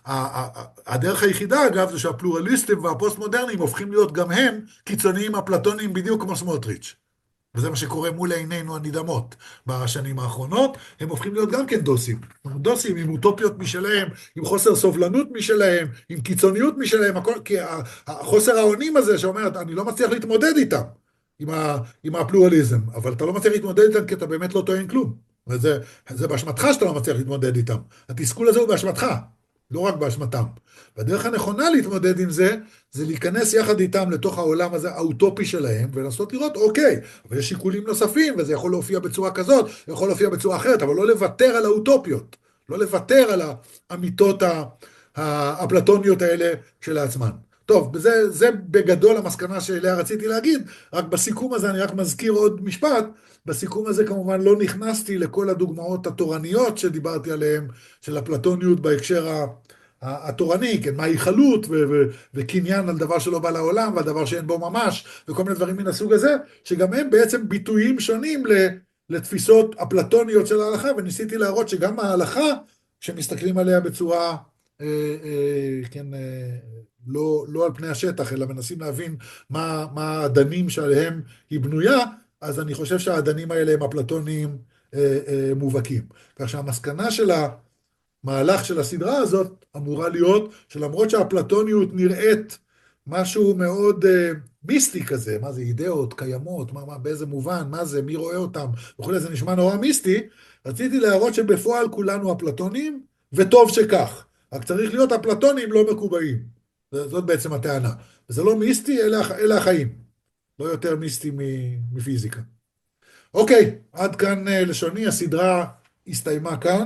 [SPEAKER 4] הדרך היחידה, אגב, זה שהפלורליסטים והפוסט-מודרניים הופכים להיות גם הם קיצוניים אפלטוניים בדיוק כמו סמוטריץ'. וזה מה שקורה מול עינינו הנדהמות בשנים האחרונות, הם הופכים להיות גם כן דוסים. דוסים עם אוטופיות משלהם, עם חוסר סובלנות משלהם, עם קיצוניות משלהם, הכל, כי החוסר האונים הזה שאומרת, אני לא מצליח להתמודד איתם, עם, ה, עם הפלורליזם, אבל אתה לא מצליח להתמודד איתם כי אתה באמת לא טוען כלום. וזה, זה באשמתך שאתה לא מצליח להתמודד איתם. התסכול הזה הוא באשמתך, לא רק באשמתם. והדרך הנכונה להתמודד עם זה, זה להיכנס יחד איתם לתוך העולם הזה, האוטופי שלהם, ולנסות לראות, אוקיי, אבל יש שיקולים נוספים, וזה יכול להופיע בצורה כזאת, יכול להופיע בצורה אחרת, אבל לא לוותר על האוטופיות, לא לוותר על האמיתות האפלטוניות האלה שלעצמן. טוב, זה, זה בגדול המסקנה שאליה רציתי להגיד, רק בסיכום הזה, אני רק מזכיר עוד משפט, בסיכום הזה כמובן לא נכנסתי לכל הדוגמאות התורניות שדיברתי עליהן, של אפלטוניות בהקשר ה... התורני, כן, מהי חלות וקניין על דבר שלא בא לעולם, ועל דבר שאין בו ממש, וכל מיני דברים מן הסוג הזה, שגם הם בעצם ביטויים שונים לתפיסות אפלטוניות של ההלכה, וניסיתי להראות שגם ההלכה, שמסתכלים עליה בצורה, אה, אה, כן, אה, לא, לא על פני השטח, אלא מנסים להבין מה, מה האדנים שעליהם היא בנויה, אז אני חושב שהאדנים האלה הם אפלטוניים אה, אה, מובהקים. כך שהמסקנה שלה, מהלך של הסדרה הזאת אמורה להיות שלמרות שהאפלטוניות נראית משהו מאוד uh, מיסטי כזה, מה זה אידאות, קיימות, מה, מה, באיזה מובן, מה זה, מי רואה אותם, וכו', זה נשמע נורא מיסטי, רציתי להראות שבפועל כולנו אפלטונים, וטוב שכך, רק צריך להיות אפלטונים לא מקובעים, זאת בעצם הטענה, וזה לא מיסטי, אלא, אלא החיים, לא יותר מיסטי מפיזיקה. אוקיי, עד כאן uh, לשוני, הסדרה הסתיימה כאן,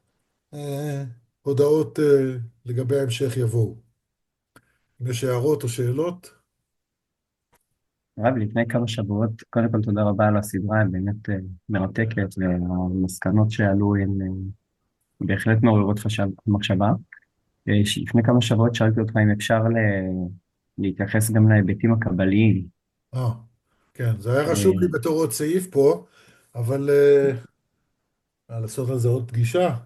[SPEAKER 4] הודעות לגבי ההמשך יבואו. אם יש הערות או שאלות?
[SPEAKER 5] רב, לפני כמה שבועות, קודם כל תודה רבה על הסדרה, היא באמת מרתקת, והמסקנות שעלו הן בהחלט מעוררות מחשבה. לפני כמה שבועות שאלתי אותך אם אפשר להתייחס גם להיבטים הקבליים.
[SPEAKER 4] אה, כן, זה היה רשום לי בתור עוד סעיף פה, אבל לעשות על זה עוד פגישה.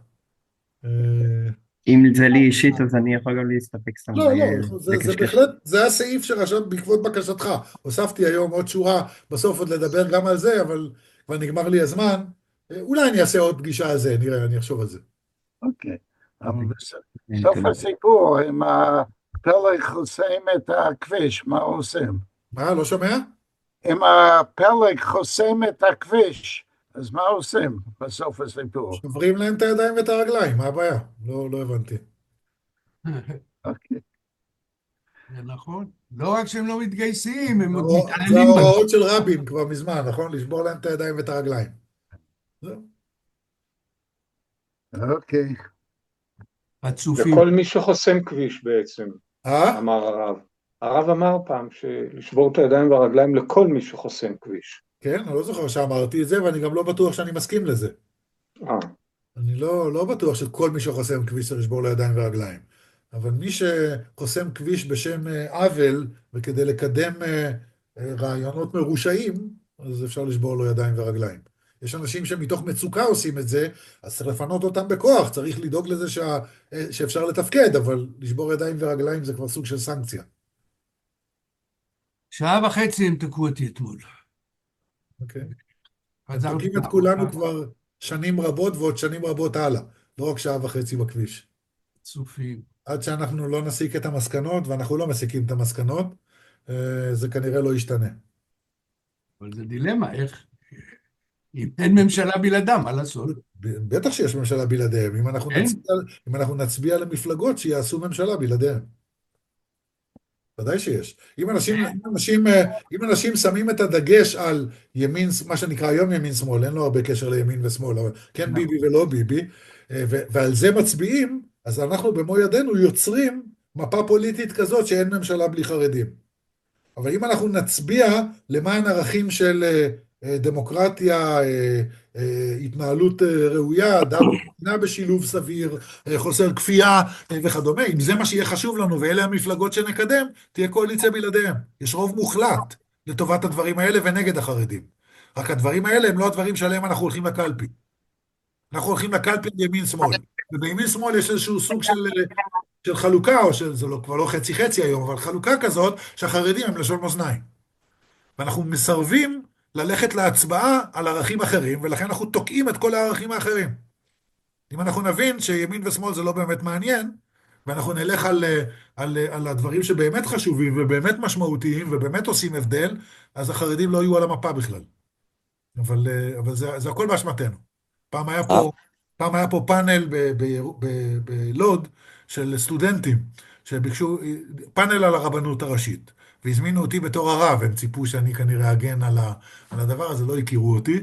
[SPEAKER 5] אם זה לי אישית, אז אני יכול גם להסתפק סתם.
[SPEAKER 4] לא, לא, זה בהחלט, זה הסעיף שרשם בעקבות בקשתך. הוספתי היום עוד שורה, בסוף עוד לדבר גם על זה, אבל כבר נגמר לי הזמן. אולי אני אעשה עוד פגישה על זה, נראה, אני אחשוב על זה.
[SPEAKER 2] אוקיי. בסוף הסיפור, אם הפלג חוסם את הכביש, מה עושים?
[SPEAKER 4] מה, לא שומע?
[SPEAKER 2] אם הפלג חוסם את הכביש, אז מה עושים בסוף הסיפור?
[SPEAKER 4] שוברים להם את הידיים ואת הרגליים, מה הבעיה? לא, לא הבנתי.
[SPEAKER 2] אוקיי.
[SPEAKER 3] זה נכון. לא רק שהם לא מתגייסים, הם עוד
[SPEAKER 4] זה
[SPEAKER 3] מתעללים בנו.
[SPEAKER 4] ההוראות של רבין כבר מזמן, נכון? לשבור להם את הידיים ואת הרגליים. זהו.
[SPEAKER 2] אוקיי.
[SPEAKER 3] חצופים.
[SPEAKER 6] וכל מי שחוסם כביש בעצם,
[SPEAKER 4] אה?
[SPEAKER 6] אמר הרב. הרב אמר פעם שלשבור את הידיים והרגליים לכל מי שחוסם כביש.
[SPEAKER 4] כן, אני לא זוכר שאמרתי את זה, ואני גם לא בטוח שאני מסכים לזה.
[SPEAKER 6] אה,
[SPEAKER 4] אני לא, לא בטוח שכל מי שחוסם כביש צריך לשבור לו ידיים ורגליים. אבל מי שחוסם כביש בשם אה, עוול, וכדי לקדם אה, אה, רעיונות מרושעים, אז אפשר לשבור לו ידיים ורגליים. יש אנשים שמתוך מצוקה עושים את זה, אז צריך לפנות אותם בכוח, צריך לדאוג לזה שה, אה, שאפשר לתפקד, אבל לשבור ידיים ורגליים זה כבר סוג של סנקציה.
[SPEAKER 3] שעה וחצי הם תקעו אותי אתמול.
[SPEAKER 4] אוקיי?
[SPEAKER 3] חזרתי
[SPEAKER 4] תוקעים את
[SPEAKER 3] מהעבודה.
[SPEAKER 4] כולנו כבר שנים רבות ועוד שנים רבות הלאה, לא רק שעה וחצי בכביש.
[SPEAKER 3] חצופים.
[SPEAKER 4] עד שאנחנו לא נסיק את המסקנות, ואנחנו לא מסיקים את המסקנות, אה, זה כנראה לא ישתנה.
[SPEAKER 3] אבל זה דילמה, איך? אם אין ממשלה בלעדם, מה לעשות?
[SPEAKER 4] ב- בטח שיש ממשלה בלעדיהם, אם אנחנו
[SPEAKER 3] כן.
[SPEAKER 4] נצביע, אם אנחנו נצביע למפלגות שיעשו ממשלה בלעדיהם. ודאי שיש. אם אנשים, אם אנשים, אה, אם אנשים שמים את הדגש על ימין, מה שנקרא היום ימין שמאל, אין לו הרבה קשר לימין ושמאל, אבל כן ביבי ולא ביבי, אה, ו- ועל זה מצביעים, אז אנחנו במו ידינו יוצרים מפה פוליטית כזאת שאין ממשלה בלי חרדים. אבל אם אנחנו נצביע למען ערכים של אה, אה, דמוקרטיה, אה, אה, התנהלות אה, ראויה, דת ומדינה בשילוב סביר, אה, חוסר כפייה אה, וכדומה, אם זה מה שיהיה חשוב לנו ואלה המפלגות שנקדם, תהיה קואליציה בלעדיהם. יש רוב מוחלט לטובת הדברים האלה ונגד החרדים. רק הדברים האלה הם לא הדברים שעליהם אנחנו הולכים לקלפי. אנחנו הולכים לקלפי בימין-שמאל. ובימין-שמאל יש איזשהו סוג של... אה, של חלוקה, או שזה לא, כבר לא חצי חצי היום, אבל חלוקה כזאת שהחרדים הם לשון מאזניים. ואנחנו מסרבים ללכת להצבעה על ערכים אחרים, ולכן אנחנו תוקעים את כל הערכים האחרים. אם אנחנו נבין שימין ושמאל זה לא באמת מעניין, ואנחנו נלך על, על, על הדברים שבאמת חשובים ובאמת משמעותיים ובאמת עושים הבדל, אז החרדים לא יהיו על המפה בכלל. אבל, אבל זה, זה הכל באשמתנו. פעם היה פה, פעם היה פה פאנל ב- ב- ב- בלוד של סטודנטים שביקשו פאנל על הרבנות הראשית, והזמינו אותי בתור הרב, הם ציפו שאני כנראה אגן על, ה, על הדבר הזה, לא הכירו אותי.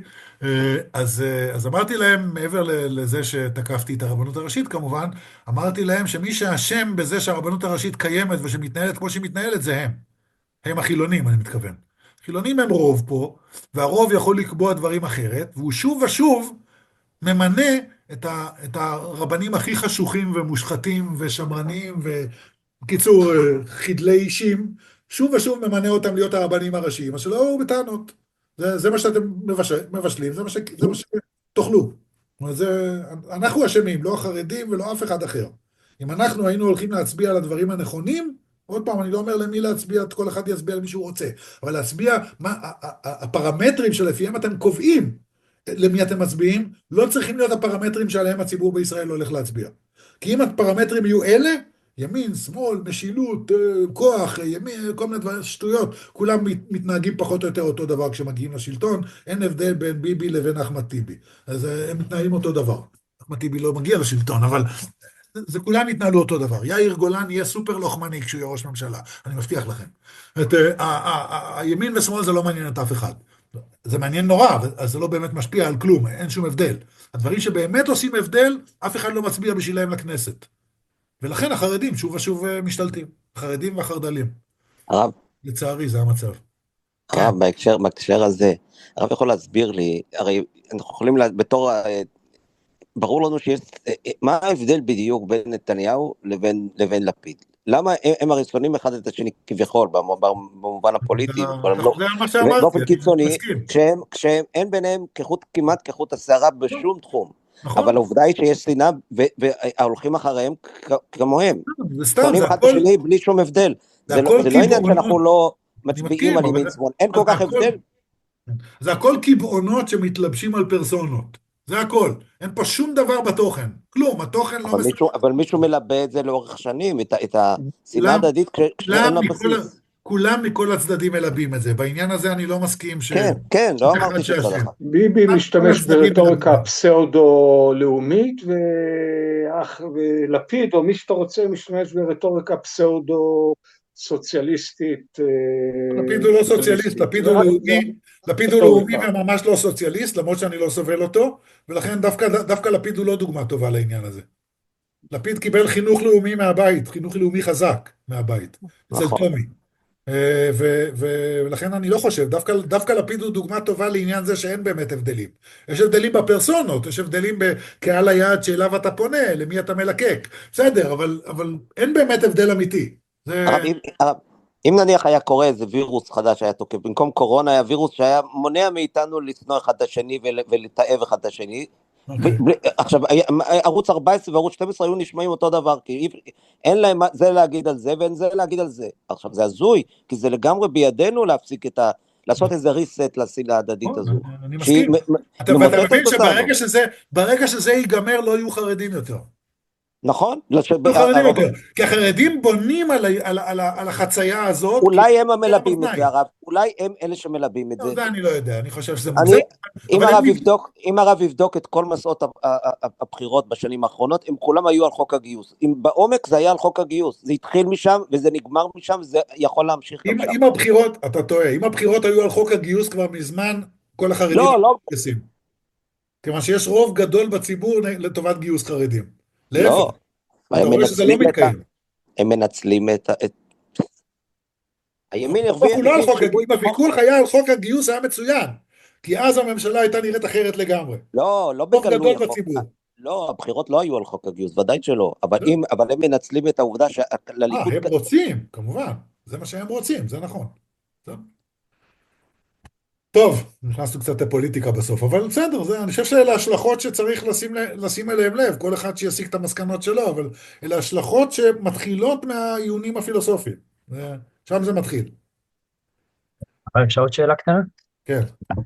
[SPEAKER 4] אז, אז אמרתי להם, מעבר לזה שתקפתי את הרבנות הראשית כמובן, אמרתי להם שמי שאשם בזה שהרבנות הראשית קיימת ושמתנהלת כמו שהיא מתנהלת זה הם. הם החילונים, אני מתכוון. חילונים הם רוב פה, והרוב יכול לקבוע דברים אחרת, והוא שוב ושוב ממנה את, ה, את הרבנים הכי חשוכים ומושחתים ושמרנים וקיצור חדלי אישים, שוב ושוב ממנה אותם להיות הרבנים הראשיים, אז שלא הוא בטענות. זה, זה מה שאתם מבש, מבשלים, זה מה, ש, זה מה שתאכלו. זה, אנחנו אשמים, לא החרדים ולא אף אחד אחר. אם אנחנו היינו הולכים להצביע על הדברים הנכונים, עוד פעם, אני לא אומר למי להצביע, כל אחד יצביע על מי שהוא רוצה, אבל להצביע, מה, הפרמטרים שלפיהם אתם קובעים למי אתם מצביעים, לא צריכים להיות הפרמטרים שעליהם הציבור בישראל הולך להצביע. כי אם הפרמטרים יהיו אלה, ימין, שמאל, משילות, כוח, ימין, כל מיני דברים, שטויות, כולם מתנהגים פחות או יותר אותו דבר כשמגיעים לשלטון, אין הבדל בין ביבי לבין אחמד טיבי. אז הם מתנהלים אותו דבר. אחמד טיבי לא מגיע לשלטון, אבל... זה כולם יתנהלו אותו דבר. יאיר גולן יהיה סופר לוחמני כשהוא יהיה ראש ממשלה, אני מבטיח לכם. את, ה, ה, ה, הימין ושמאל זה לא מעניין את אף אחד. זה מעניין נורא, אז זה לא באמת משפיע על כלום, אין שום הבדל. הדברים שבאמת עושים הבדל, אף אחד לא מצביע בשבילם לכנסת. ולכן החרדים שוב ושוב משתלטים. החרדים והחרדלים.
[SPEAKER 7] הרב,
[SPEAKER 4] לצערי זה המצב.
[SPEAKER 7] הרב, בהקשר, בהקשר הזה, הרב יכול להסביר לי, הרי אנחנו יכולים, לה, בתור... ברור לנו שיש, מה ההבדל בדיוק בין נתניהו לבין, לבין לפיד? למה הם, הם הרי שונאים אחד את השני כביכול, במובן הפוליטי, באופן קיצוני, כשהם, כשהם, אין ביניהם כחוט, כמעט כחוט השערה בשום תחום. אבל העובדה היא שיש שנאה, והולכים אחריהם כמוהם. שונאים אחד את השני בלי שום הבדל. זה לא עניין שאנחנו לא מצביעים על ימין שמאל. אין כל כך הבדל.
[SPEAKER 4] זה הכל קבעונות שמתלבשים על פרסונות. זה הכל. אין פה שום דבר בתוכן. כלום, התוכן לא...
[SPEAKER 7] אבל, מישהו, אבל מישהו מלבה את זה לאורך שנים, את, את השנאה הדדית כשאין לה בסיס.
[SPEAKER 4] כולם מכל הצדדים מלבים את זה. בעניין הזה אני לא מסכים ש...
[SPEAKER 7] כן, כן, לא אמרתי שצריך.
[SPEAKER 6] ביבי משתמש ברטוריקה פסאודו-לאומית, ולפיד, או מי שאתה רוצה, משתמש ברטוריקה פסאודו... סוציאליסטית.
[SPEAKER 1] לפיד הוא לא סוציאליסט, לפיד הוא לאומי, לפיד הוא לאומי וממש לא סוציאליסט, למרות שאני לא סובל אותו, ולכן דווקא, דווקא לפיד הוא לא דוגמה טובה לעניין הזה. לפיד קיבל חינוך לאומי מהבית, חינוך לאומי חזק מהבית, אצל תומי. ולכן אני לא חושב, דווקא, דווקא לפיד הוא דוגמה טובה לעניין זה שאין באמת הבדלים. יש הבדלים בפרסונות, יש הבדלים בקהל היעד שאליו אתה פונה, למי אתה מלקק. בסדר, אבל, אבל אין באמת הבדל אמיתי. זה...
[SPEAKER 7] הרב, אם, הרב, אם נניח היה קורה איזה וירוס חדש היה תוקף, במקום קורונה היה וירוס שהיה מונע מאיתנו לשנוא אחד את השני ולתאב אחד את השני, Okay. עכשיו, ערוץ ארבע עשרה וערוץ שתים עשרה היו נשמעים אותו דבר, כי אין להם זה להגיד על זה ואין זה להגיד על זה. עכשיו, זה הזוי, כי זה לגמרי בידינו להפסיק את ה... לעשות איזה ריסט לסילה ההדדית הזו.
[SPEAKER 1] אני מסכים. אתה מבין שברגע שזה ייגמר לא יהיו חרדים יותר.
[SPEAKER 7] נכון?
[SPEAKER 1] כי החרדים בונים על החצייה הזאת.
[SPEAKER 7] אולי הם המלבים את זה, הרב. אולי הם אלה שמלבים את זה.
[SPEAKER 1] זה אני לא יודע, אני חושב שזה מוזר.
[SPEAKER 7] אם הרב יבדוק את כל מסעות הבחירות בשנים האחרונות, הם כולם היו על חוק הגיוס. אם בעומק זה היה על חוק הגיוס. זה התחיל משם וזה נגמר משם, וזה יכול להמשיך.
[SPEAKER 1] אם הבחירות, אתה טועה, אם הבחירות היו על חוק הגיוס כבר מזמן, כל החרדים מתגייסים. כיוון שיש רוב גדול בציבור לטובת גיוס חרדים.
[SPEAKER 7] לא,
[SPEAKER 1] אתה רואה שזה לא מתקיים.
[SPEAKER 7] הם מנצלים את... הימין
[SPEAKER 1] הרוויח... אם הוויכוח היה על חוק הגיוס היה מצוין, כי אז הממשלה הייתה נראית אחרת לגמרי.
[SPEAKER 7] לא, לא בגלוי. לא, הבחירות לא היו על חוק הגיוס, ודאי שלא, אבל הם מנצלים את העובדה שלליכוד...
[SPEAKER 1] הם רוצים, כמובן, זה מה שהם רוצים, זה נכון. טוב, נכנסנו קצת לפוליטיקה בסוף, אבל בסדר, זה, אני חושב שאלה השלכות שצריך לשים, לשים אליהם לב, כל אחד שיסיק את המסקנות שלו, אבל אלה השלכות שמתחילות מהעיונים הפילוסופיים, שם זה מתחיל.
[SPEAKER 5] אבל אפשר עוד שאלה קטנה?
[SPEAKER 1] כן.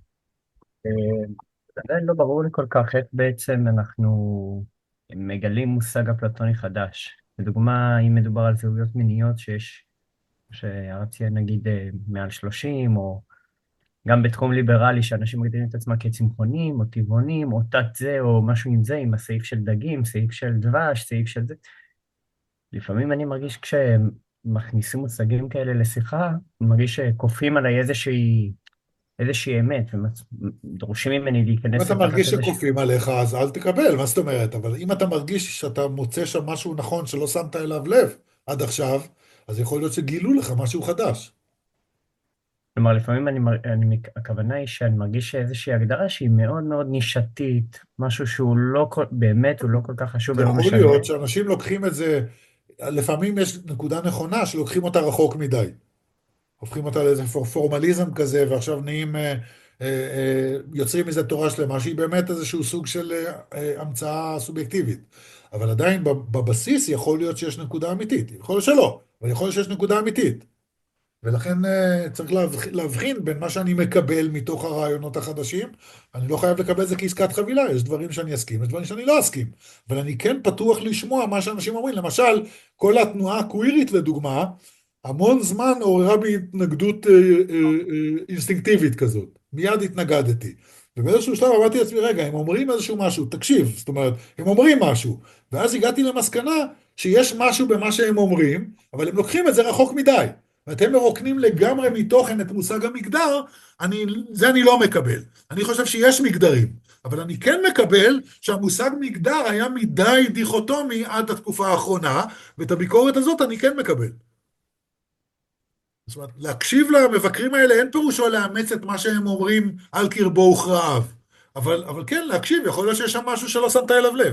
[SPEAKER 5] עדיין לא ברור לי כל כך איך בעצם אנחנו מגלים מושג אפלטוני חדש. לדוגמה, אם מדובר על זהויות מיניות שיש, שהרב ציין נגיד מעל שלושים, או גם בתחום ליברלי, שאנשים מגדירים את עצמם כצמחונים, או טבעונים, או תת זה, או משהו עם זה, עם הסעיף של דגים, סעיף של דבש, סעיף של זה. לפעמים אני מרגיש כשהם מכניסים מושגים כאלה לשיחה, אני מרגיש שקופים עליי איזושהי, איזושהי אמת, ודרושים ממני להיכנס...
[SPEAKER 1] אם אתה מרגיש שקופים עליך, אז אל תקבל, מה זאת אומרת? אבל אם אתה מרגיש שאתה מוצא שם משהו נכון, שלא שמת אליו לב עד עכשיו, אז יכול להיות שגילו לך משהו חדש.
[SPEAKER 5] כלומר, לפעמים אני, אני, הכוונה היא שאני מרגיש איזושהי הגדרה שהיא מאוד מאוד נישתית, משהו שהוא לא כל, באמת הוא לא כל כך חשוב.
[SPEAKER 1] זה יכול להיות שאנשים לוקחים את זה, לפעמים יש נקודה נכונה שלוקחים אותה רחוק מדי. הופכים אותה לאיזה פורמליזם כזה, ועכשיו נהיים, אה, אה, יוצרים איזו תורה שלמה, שהיא באמת איזשהו סוג של אה, המצאה סובייקטיבית. אבל עדיין בבסיס יכול להיות שיש נקודה אמיתית. יכול להיות שלא, אבל יכול להיות שיש נקודה אמיתית. ולכן צריך להבחין בין מה שאני מקבל מתוך הרעיונות החדשים, אני לא חייב לקבל זה כעסקת חבילה, יש דברים שאני אסכים, יש דברים שאני לא אסכים, אבל אני כן פתוח לשמוע מה שאנשים אומרים, למשל, כל התנועה הקווירית לדוגמה, המון זמן עוררה בי התנגדות אה, אה, אה, אינסטינקטיבית כזאת, מיד התנגדתי, ובאיזשהו שלב אמרתי לעצמי, רגע, הם אומרים איזשהו משהו, תקשיב, זאת אומרת, הם אומרים משהו, ואז הגעתי למסקנה שיש משהו במה שהם אומרים, אבל הם לוקחים את זה רחוק מדי, ואתם מרוקנים לגמרי מתוכן את מושג המגדר, אני, זה אני לא מקבל. אני חושב שיש מגדרים, אבל אני כן מקבל שהמושג מגדר היה מדי דיכוטומי עד התקופה האחרונה, ואת הביקורת הזאת אני כן מקבל. זאת אומרת, להקשיב למבקרים האלה אין פירושו לאמץ את מה שהם אומרים על קרבו וכרעיו, אבל, אבל כן, להקשיב, יכול להיות שיש שם משהו שלא שמת אליו לב.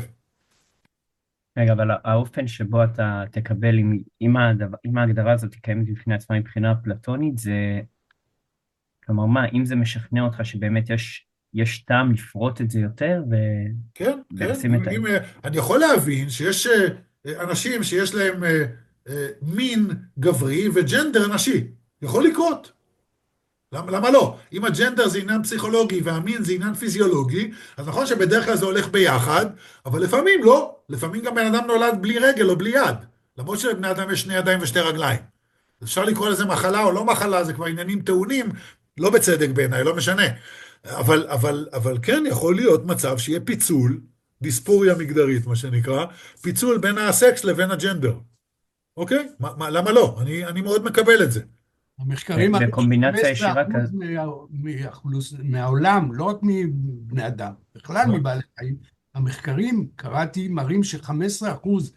[SPEAKER 5] רגע, אבל האופן שבו אתה תקבל, אם, אם, הדבר, אם ההגדרה הזאת תקיימת בפני עצמה מבחינה אפלטונית, זה, כלומר מה, אם זה משכנע אותך שבאמת יש, יש טעם לפרוט את זה יותר, ו...
[SPEAKER 1] כן, כן,
[SPEAKER 5] את
[SPEAKER 1] אם, אני יכול להבין שיש אנשים שיש להם מין גברי וג'נדר נשי, יכול לקרות. למה, למה לא? אם הג'נדר זה עניין פסיכולוגי והמין זה עניין פיזיולוגי, אז נכון שבדרך כלל זה הולך ביחד, אבל לפעמים לא. לפעמים גם בן אדם נולד בלי רגל או בלי יד, למרות שלבני אדם יש שני ידיים ושתי רגליים. אפשר לקרוא לזה מחלה או לא מחלה, זה כבר עניינים טעונים, לא בצדק בעיניי, לא משנה. אבל, אבל, אבל כן יכול להיות מצב שיהיה פיצול, דיספוריה מגדרית מה שנקרא, פיצול בין הסקס לבין הג'נדר.
[SPEAKER 4] אוקיי, מה, מה, למה לא? אני, אני מאוד מקבל את זה.
[SPEAKER 3] המחקרים מראים
[SPEAKER 5] בקומבינציה
[SPEAKER 3] ש-חמישה עשר
[SPEAKER 5] ישירה
[SPEAKER 3] אחוז
[SPEAKER 5] כזאת.
[SPEAKER 3] מהעולם, לא רק מבני אדם, בכלל
[SPEAKER 4] מה?
[SPEAKER 3] מבעלי חיים, המחקרים, קראתי, מראים ש-חמישה עשר אחוז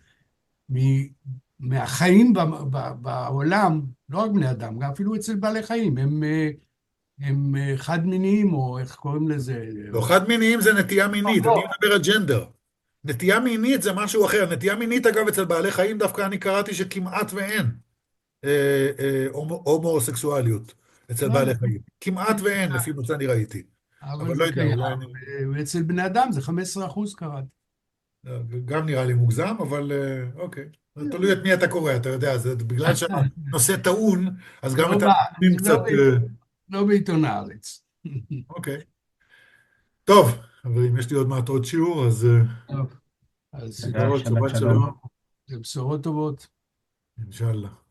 [SPEAKER 3] מהחיים ב- ב- בעולם, לא רק בני אדם, גם אפילו אצל בעלי חיים, הם, אה, הם אה, חד-מיניים, או איך קוראים לזה?
[SPEAKER 4] לא, חד מיניים זה נטייה מינית, אני
[SPEAKER 3] לא,
[SPEAKER 4] מדבר על ג'נדר. נטייה מינית זה משהו אחר. נטייה מינית, אגב, אצל בעלי חיים דווקא אני קראתי שכמעט ואין אה, אה, הומו- הומוסקסואליות אצל
[SPEAKER 3] לא,
[SPEAKER 4] בעלי
[SPEAKER 3] לא,
[SPEAKER 4] חיים. כמעט ואין, לפי מה שאני ראיתי.
[SPEAKER 3] אבל
[SPEAKER 4] אבל לא
[SPEAKER 3] זה
[SPEAKER 4] יודע,
[SPEAKER 3] קיים,
[SPEAKER 4] אולי אני...
[SPEAKER 3] ואצל בני אדם זה חמישה עשר אחוז קראתי.
[SPEAKER 4] גם נראה לי מוגזם, אבל אה, אוקיי. זה תלוי את מי אתה קורא, אתה יודע, זה בגלל שהנושא טעון, אז גם
[SPEAKER 3] לא
[SPEAKER 4] את
[SPEAKER 3] ב-
[SPEAKER 4] הנושאים
[SPEAKER 3] לא
[SPEAKER 4] קצת...
[SPEAKER 3] ב-
[SPEAKER 4] אה,
[SPEAKER 3] לא בעיתון הארץ.
[SPEAKER 4] אוקיי. טוב, חברים, יש לי עוד מעט עוד שיעור, אז אה,
[SPEAKER 3] טוב, אז
[SPEAKER 5] תודה,
[SPEAKER 4] להתראות,
[SPEAKER 5] שבת
[SPEAKER 4] שבת
[SPEAKER 5] שלום.
[SPEAKER 4] שלום,
[SPEAKER 3] זה בשורות טובות.
[SPEAKER 4] אינשאללה.